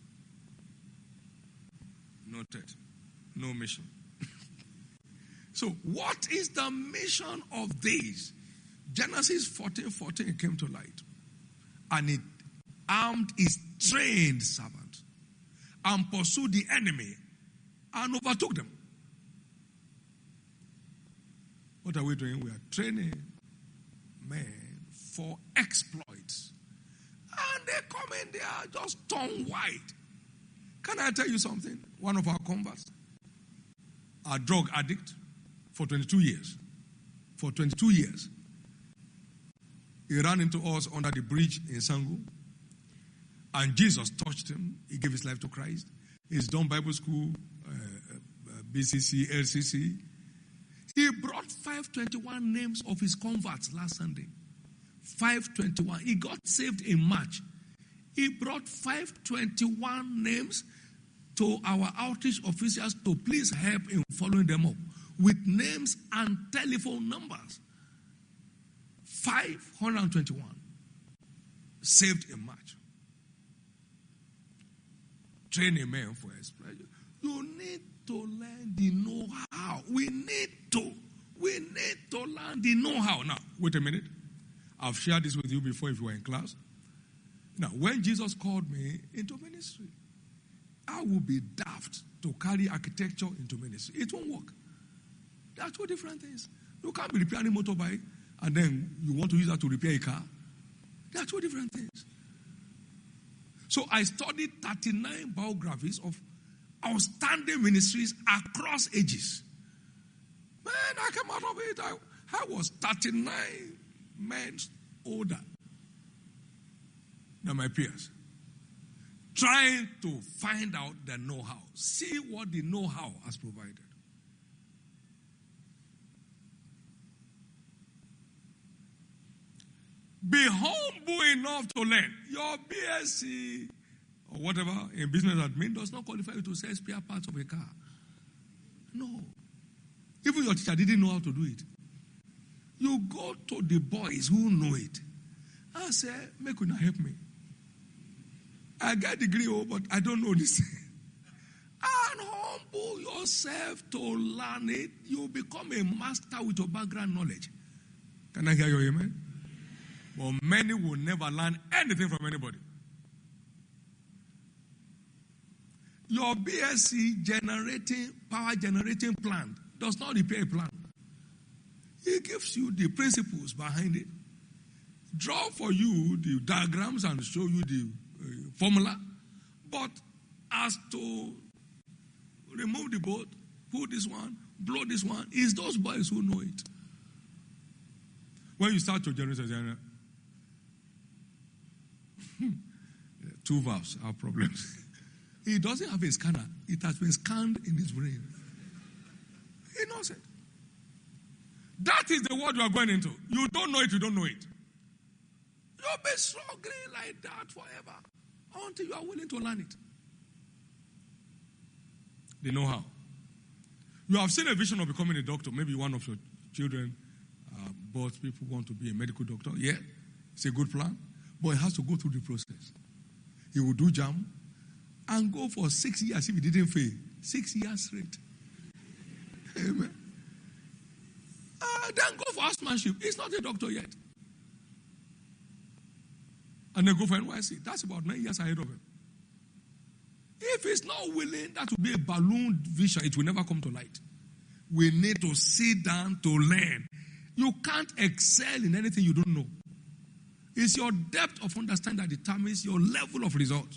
[SPEAKER 1] Noted. No mission. So what is the mission of this? Genesis fourteen fourteen came to light. And it armed his trained servant and pursued the enemy and overtook them. What are we doing? We are training men for exploits. And they come in, they are just tongue wide. Can I tell you something? One of our converts, a drug addict for twenty-two years. For twenty-two years. He ran into us under the bridge in Sangu. And Jesus touched him. He gave his life to Christ. He's done Bible school, uh, uh, B C C, L C C. He brought five hundred twenty-one names of his converts last Sunday. five hundred twenty-one. He got saved in March. He brought five hundred twenty-one names to our outreach officials to please help in following them up with names and telephone numbers. five hundred twenty-one saved in March. Train a man for exploration. You need to learn the know-how. We need to. We need to learn the know-how. Now, wait a minute. I've shared this with you before if you were in class. Now, when Jesus called me into ministry, I would be daft to carry architecture into ministry. It won't work. There are two different things. You can't be repairing a motorbike and then you want to use that to repair a car. There are two different things. So I studied thirty-nine biographies of outstanding ministries across ages. Man, I came out of it. I, I was thirty-nine men older than my peers. Trying to find out the know-how. See what the know-how has provided. Be humble enough to learn. Your B S c or whatever in business admin does not qualify you to sell spare parts of a car. No. Even your teacher didn't know how to do it. You go to the boys who know it and say, make una help me. I got a degree, oh, but I don't know this. And humble yourself to learn it. You become a master with your background knowledge. Can I hear your amen? But many will never learn anything from anybody. Your B S c generating, power generating plant does not repair a plant. It gives you the principles behind it. Draw for you the diagrams and show you the uh, formula. But as to remove the bolt, put this one, blow this one, it's those boys who know it. When you start to generate a generator, two valves have problems. He doesn't have a scanner. It has been scanned in his brain. He knows it. That is the world you are going into. You don't know it, you don't know it. You'll be struggling like that forever until you are willing to learn it. They know how. You have seen a vision of becoming a doctor. Maybe one of your children, uh, both people want to be a medical doctor. Yeah, it's a good plan. But it has to go through the process. He will do jam and go for six years if he didn't fail. Six years straight. Amen. Uh, then go for housemanship. He's not a doctor yet. And then go for N Y C. That's about nine years ahead of him. If he's not willing, that will be a balloon vision. It will never come to light. We need to sit down to learn. You can't excel in anything you don't know. It's your depth of understanding that determines your level of results.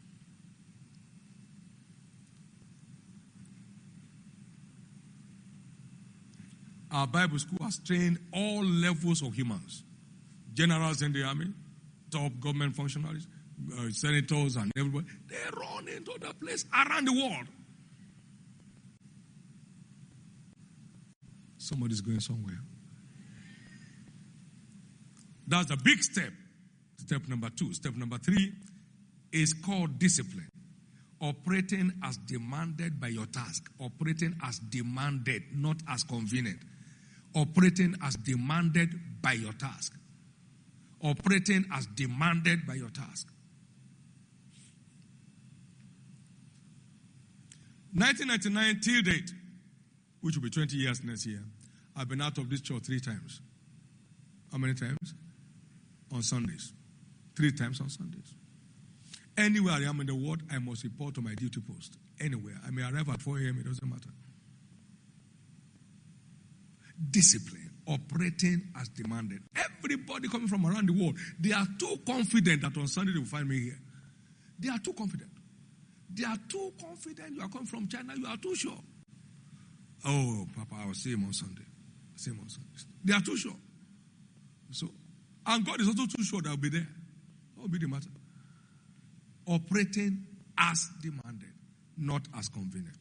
[SPEAKER 1] Our Bible school has trained all levels of humans. Generals in the army, top government functionaries, uh, senators and everybody. They run into the place around the world. Somebody's going somewhere. That's a big step. Step number two. Step number three is called discipline. Operating as demanded by your task. Operating as demanded, not as convenient. Operating as demanded by your task. Operating as demanded by your task. nineteen ninety-nine till date, which will be twenty years next year, I've been out of this church three times. How many times? On Sundays. Three times on Sundays. Anywhere I am in the world, I must report to my duty post. Anywhere. I may arrive at four a.m., it doesn't matter. Discipline, operating as demanded. Everybody coming from around the world, they are too confident that on Sunday they will find me here. They are too confident. They are too confident. You are coming from China, you are too sure. Oh, Papa, I will see him on Sunday. See him on Sunday. They are too sure. So, and God is also too sure that I will be there. That will be the matter. Operating as demanded, not as convenient.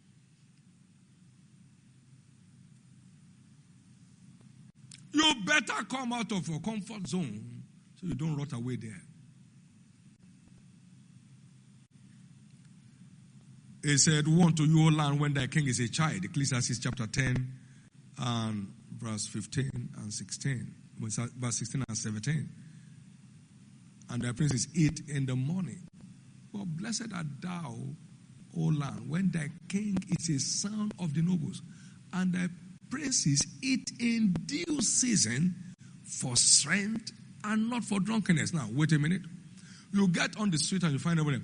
[SPEAKER 1] You better come out of your comfort zone so you don't rot away there. He said, "Woe unto you, O land, when thy king is a child." Ecclesiastes chapter ten and verse fifteen and sixteen. Verse sixteen and seventeen. And thy princes eat in the morning. But blessed art thou, O land, when thy king is a son of the nobles, and thy princes eat in due season for strength and not for drunkenness. Now, wait a minute. You get on the street and you find everybody.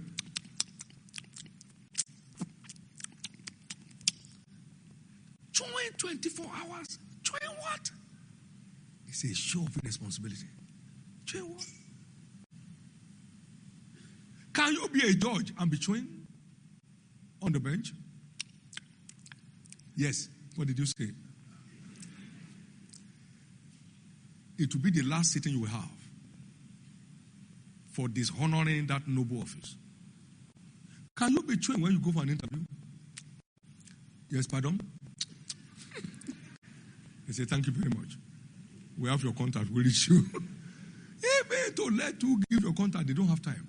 [SPEAKER 1] Chewing twenty-four hours. Chewing what? It's a show of irresponsibility. Chewing what? Can you be a judge and be chewing on the bench? Yes. What did you say? It will be the last sitting you will have for dishonoring that noble office. Can you be chewing when you go for an interview? Yes, pardon? They say, thank you very much. We have your contact. We'll reach you. Even to let you give your contact, they don't have time.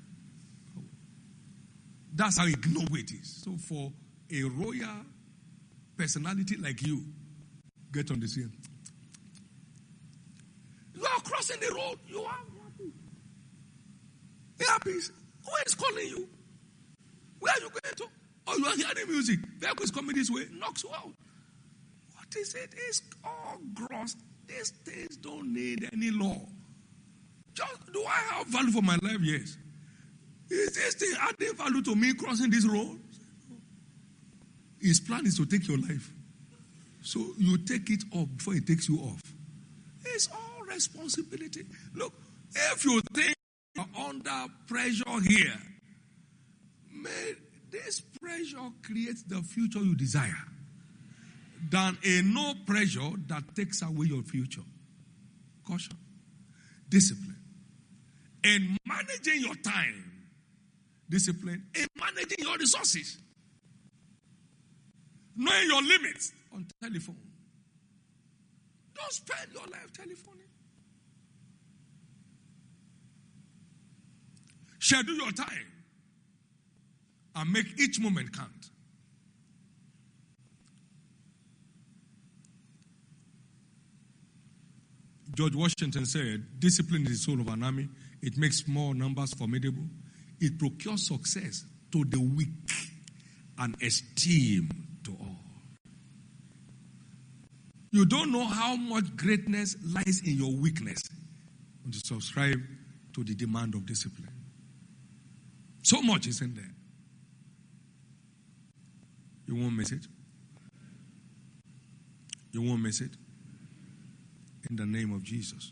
[SPEAKER 1] That's how ignoble it is. So for a royal personality like you, get on the scene. You are crossing the road. You are happy. Happy. Who is calling you? Where are you going to? Oh, you are hearing music. Vehicle is coming this way. Knocks you out. What is it? It's all gross. These things don't need any law. Just, do I have value for my life? Yes. Is this thing adding value to me crossing this road? His plan is to take your life. So you take it off before he takes you off. It's all responsibility. Look, if you think you're under pressure here, may this pressure creates the future you desire than a no pressure that takes away your future. Caution. Discipline. In managing your time, discipline in managing your resources. Knowing your limits on telephone. Don't spend your life telephoning. Schedule your time and make each moment count. George Washington said, discipline is the soul of an army. It makes small numbers formidable. It procures success to the weak and esteem to all. You don't know how much greatness lies in your weakness when you subscribe to the demand of discipline. So much is in there. You won't miss it. You won't miss it. In the name of Jesus.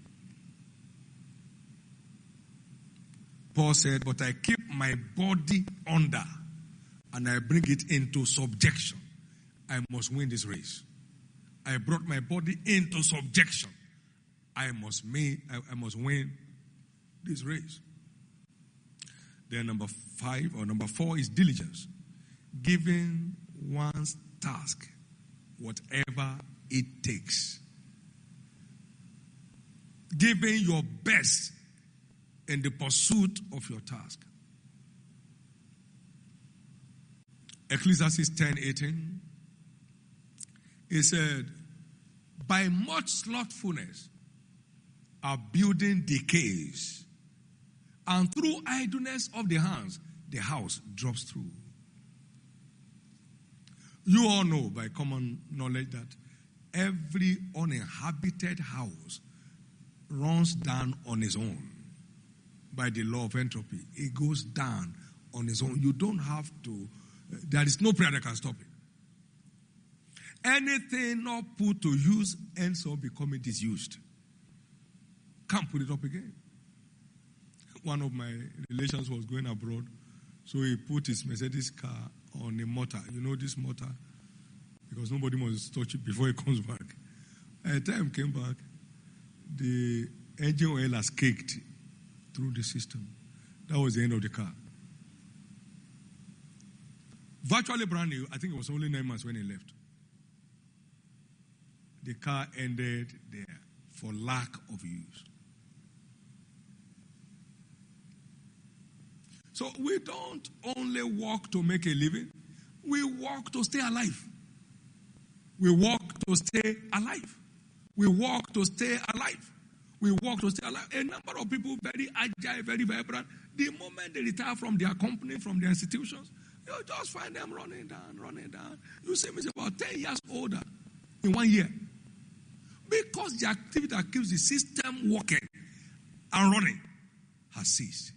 [SPEAKER 1] Paul said, but I keep my body under and I bring it into subjection. I must win this race. I brought my body into subjection. I must make, I, I must win this race. Then number five or number four is diligence. Giving one's task whatever it takes. Giving your best in the pursuit of your task. Ecclesiastes ten eighteen. It said, by much slothfulness our building decays, and through idleness of the hands the house drops through. You all know by common knowledge that every uninhabited house runs down on its own by the law of entropy. It goes down on its own. You don't have to, there is no prayer that can stop it. Anything not put to use ends up becoming disused. Can't put it up again. One of my relations was going abroad, so he put his Mercedes car on a motor. You know this motor? Because nobody must touch it before he comes back. By the time he came back, the engine oil has caked through the system. That was the end of the car. Virtually brand new. I think it was only nine months when he left. The car ended there for lack of use. So we don't only work to make a living, we work to stay alive. We work to stay alive. We work to stay alive. We work to stay alive. A number of people, very agile, very vibrant, the moment they retire from their company, from their institutions, you just find them running down, running down. You see me about ten years older in one year. Because the activity that keeps the system working and running has ceased.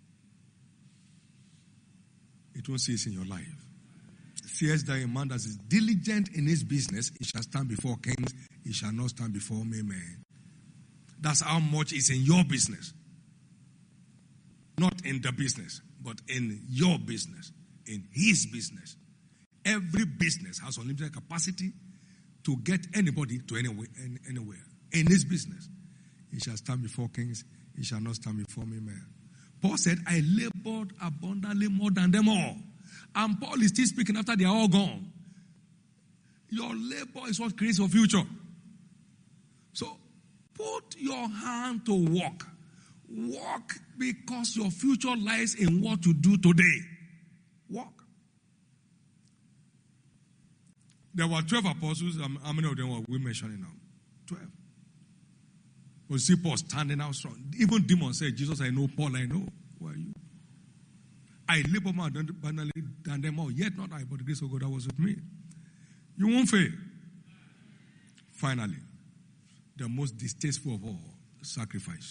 [SPEAKER 1] It won't cease in your life. Fears that a man that is diligent in his business, he shall stand before kings, he shall not stand before men. That's how much is in your business. Not in the business, but in your business, in his business. Every business has unlimited capacity to get anybody to anywhere. anywhere. In his business, he shall stand before kings, he shall not stand before men. Paul said, I labored abundantly more than them all. And Paul is still speaking after they are all gone. Your labor is what creates your future. So, put your hand to work. Work because your future lies in what you do today. Work. There were twelve apostles. How many of them were we mentioning now? Twelve. We see Paul standing out strong. Even demons said, Jesus, I know. Paul, I know. Who are you? I labor more abundantly than them all. Yet not I, but the grace of God that was with me. You won't fail. Finally, the most distasteful of all, sacrifice.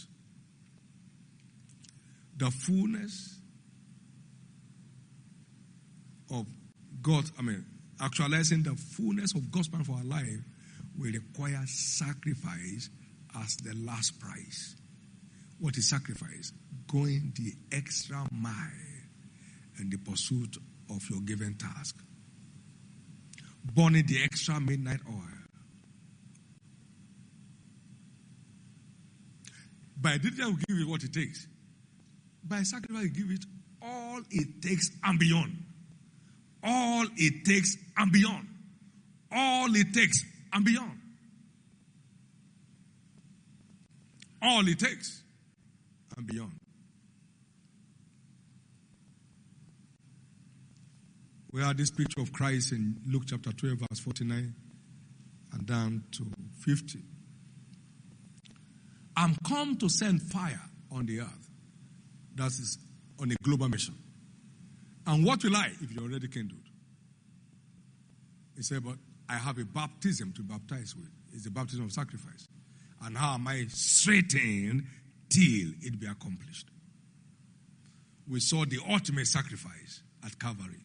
[SPEAKER 1] The fullness of God, I mean, actualizing the fullness of God's plan for our life will require sacrifice as the last price. What is sacrifice? Going the extra mile in the pursuit of your given task. Burning the extra midnight oil. By the time we give it what it takes. By sacrifice, we give it all it takes and beyond. All it takes and beyond. All it takes and beyond. All it takes and beyond. We have this picture of Christ in Luke chapter twelve, verse forty-nine and down to fifty. I'm come to send fire on the earth. That is on a global mission. And what will I, if you already can do it? He said, but I have a baptism to baptize with. It's the baptism of sacrifice. And how am I straightened till it be accomplished? We saw the ultimate sacrifice at Calvary.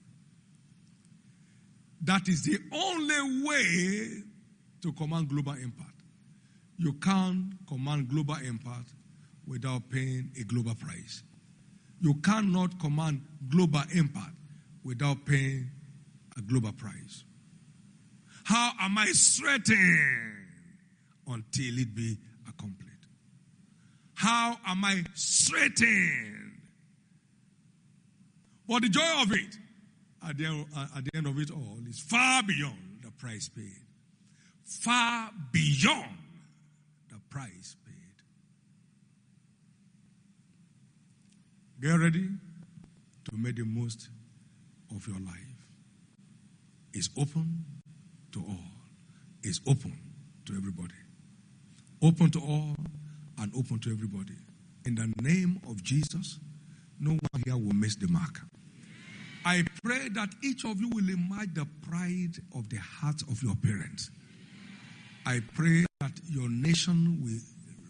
[SPEAKER 1] That is the only way to command global impact. You can't command global impact without paying a global price. You cannot command global impact without paying a global price. How am I straightened until it be accomplished? How am I straightened? But the joy of it, at the, end, at the end of it all, is far beyond the price paid. Far beyond the price paid. Get ready to make the most of your life. It's open to all. It's open to everybody. Open to all and open to everybody. In the name of Jesus, no one here will miss the mark. I pray that each of you will emerge the pride of the hearts of your parents. I pray that your nation will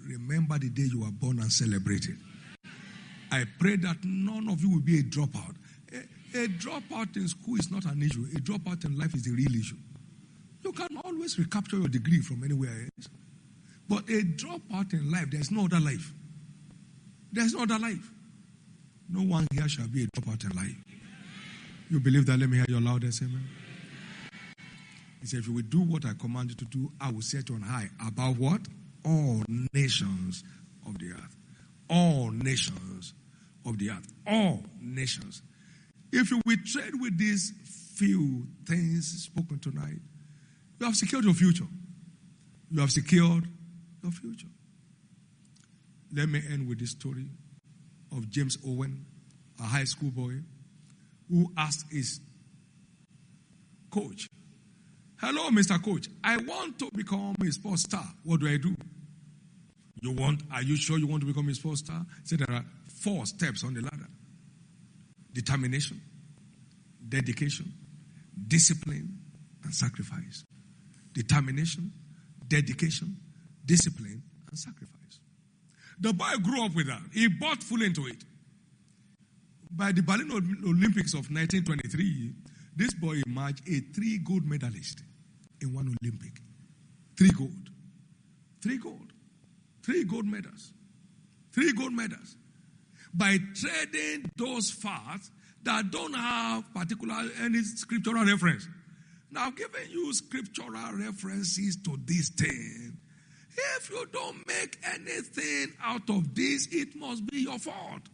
[SPEAKER 1] remember the day you were born and celebrate it. I pray that none of you will be a dropout. A, a dropout in school is not an issue. A dropout in life is the real issue. You can always recapture your degree from anywhere else. But a dropout in life, there's no other life. There's no other life. No one here shall be a dropout in life. You believe that? Let me hear your loudest amen. He said, if you will do what I command you to do, I will set you on high above what? All nations of the earth. All nations of the earth. All nations. If you will trade with these few things spoken tonight, you have secured your future. You have secured your future. Let me end with this story of James Owen, a high school boy, who asked his coach, hello, Mister Coach, I want to become a sports star. What do I do? You want, are you sure you want to become a sports star? He said there are four steps on the ladder. Determination, dedication, discipline, and sacrifice. Determination, dedication, discipline, and sacrifice. The boy grew up with that. He bought full into it. By the Berlin Olympics of nineteen twenty-three, this boy emerged a three gold medalist in one Olympic. Three gold. Three gold. Three gold medals. Three gold medals. By trading those facts that don't have particular any scriptural reference. Now, giving you scriptural references to this thing, if you don't make anything out of this, it must be your fault.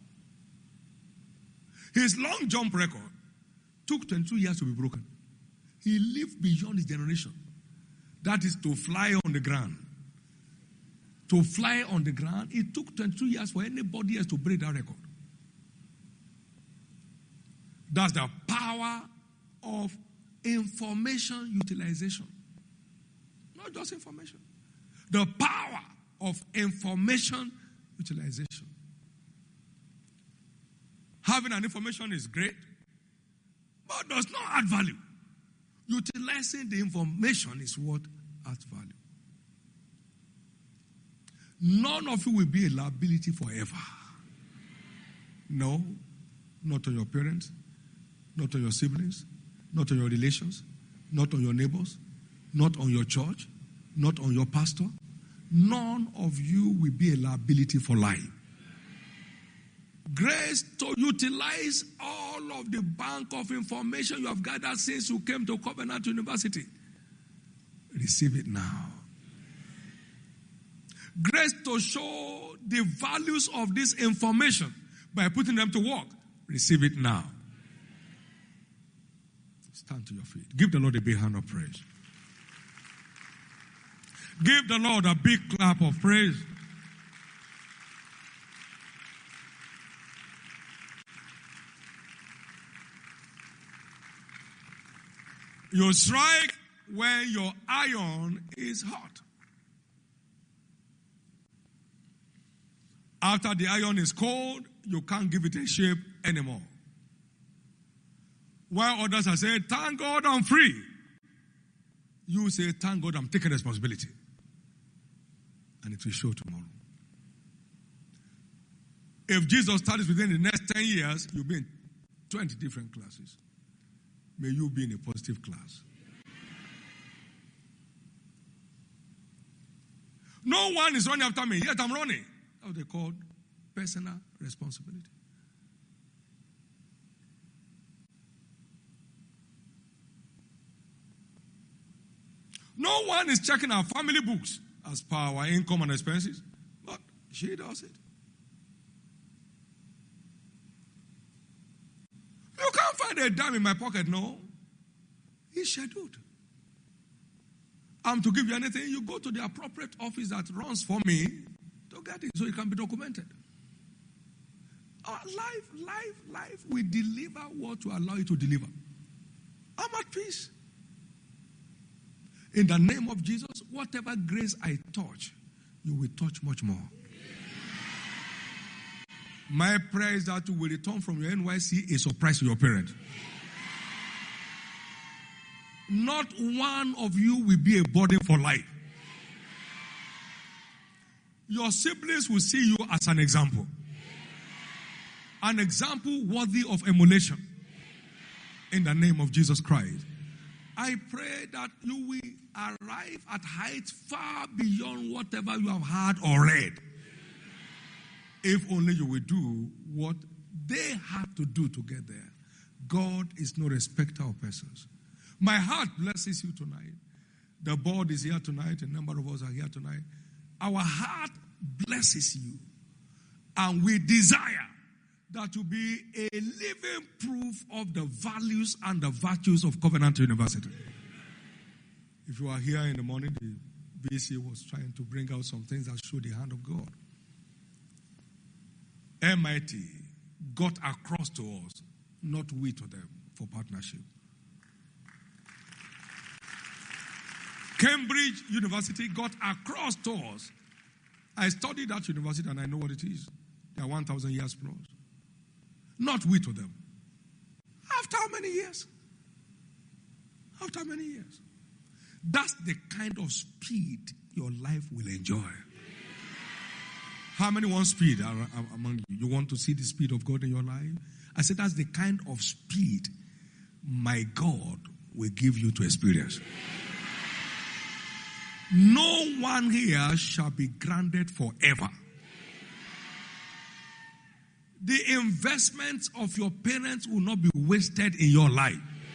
[SPEAKER 1] His long jump record took twenty-two years to be broken. He lived beyond his generation. That is to fly on the ground. To fly on the ground, it took twenty-two years for anybody else to break that record. That's the power of information utilization. Not just information. The power of information utilization. Having an information is great, but does not add value. Utilizing the information is what adds value. None of you will be a liability forever. No, not on your parents, not on your siblings, not on your relations, not on your neighbors, not on your church, not on your pastor. None of you will be a liability for life. Grace to utilize all of the bank of information you have gathered since you came to Covenant University. Receive it now. Grace to show the values of this information by putting them to work. Receive it now. Stand to your feet. Give the Lord a big hand of praise. Give the Lord a big clap of praise. You strike when your iron is hot. After the iron is cold, you can't give it a shape anymore. While others are saying, thank God I'm free. You say, thank God I'm taking responsibility. And it will show tomorrow. If Jesus studies within the next ten years, you'll be in twenty different classes. May you be in a positive class. No one is running after me, yet I'm running. That's what they call personal responsibility. No one is checking our family books as per our income and expenses, but she does it. You can't find a dime in my pocket, no. It's scheduled. I'm to give you anything, you go to the appropriate office that runs for me to get it so it can be documented. Our life, life, life, we deliver what to allow it to deliver. I'm at peace. In the name of Jesus, whatever grace I touch, you will touch much more. My prayer is that you will return from your N Y C a surprise to your parents. Not one of you will be a burden for life. Your siblings will see you as an example. An example worthy of emulation. In the name of Jesus Christ. I pray that you will arrive at heights far beyond whatever you have heard or read. If only you will do what they had to do to get there. God is no respecter of persons. My heart blesses you tonight. The board is here tonight. A number of us are here tonight. Our heart blesses you. And we desire that you be a living proof of the values and the virtues of Covenant University. If you are here in the morning, the B C was trying to bring out some things that show the hand of God. M I T got across to us, not we to them, for partnership. Cambridge University got across to us. I studied that university and I know what it is. They are one thousand years plus. Not we to them. After how many years? After how many years? That's the kind of speed your life will enjoy. How many want speed among you? You want to see the speed of God in your life? I said that's the kind of speed my God will give you to experience. No one here shall be grounded forever. The investments of your parents will not be wasted in your life.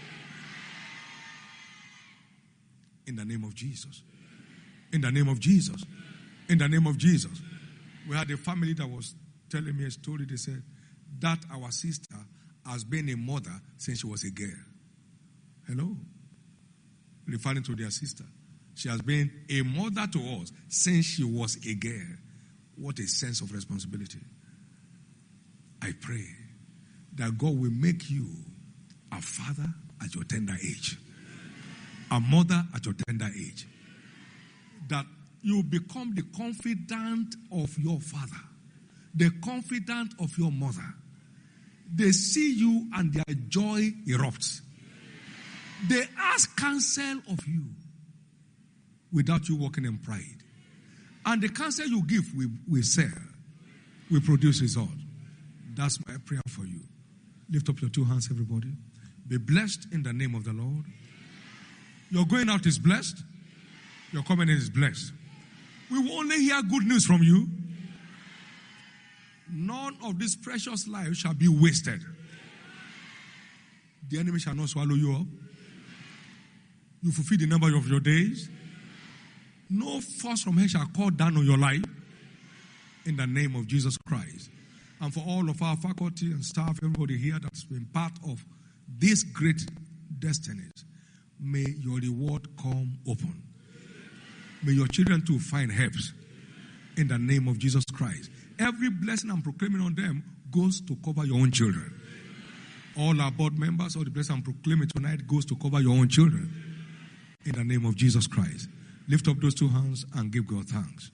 [SPEAKER 1] In the name of Jesus. In the name of Jesus. In the name of Jesus. We had a family that was telling me a story. They said that our sister has been a mother since she was a girl. Hello? Referring to their sister. She has been a mother to us since she was a girl. What a sense of responsibility. I pray that God will make you a father at your tender age. A mother at your tender age. That you become the confidant of your father. The confidant of your mother. They see you and their joy erupts. They ask counsel of you without you walking in pride. And the counsel you give will, will sell, will produce results. That's my prayer for you. Lift up your two hands, everybody. Be blessed in the name of the Lord. Your going out is blessed. Your coming in is blessed. We will only hear good news from you. None of this precious life shall be wasted. The enemy shall not swallow you up. You fulfill the number of your days. No force from hell shall call down on your life. In the name of Jesus Christ. And for all of our faculty and staff, everybody here that's been part of these great destinies, may your reward come open. May your children too find helps. In the name of Jesus Christ. Every blessing I'm proclaiming on them goes to cover your own children. All our board members, all the blessing I'm proclaiming tonight goes to cover your own children. In the name of Jesus Christ. Lift up those two hands and give God thanks.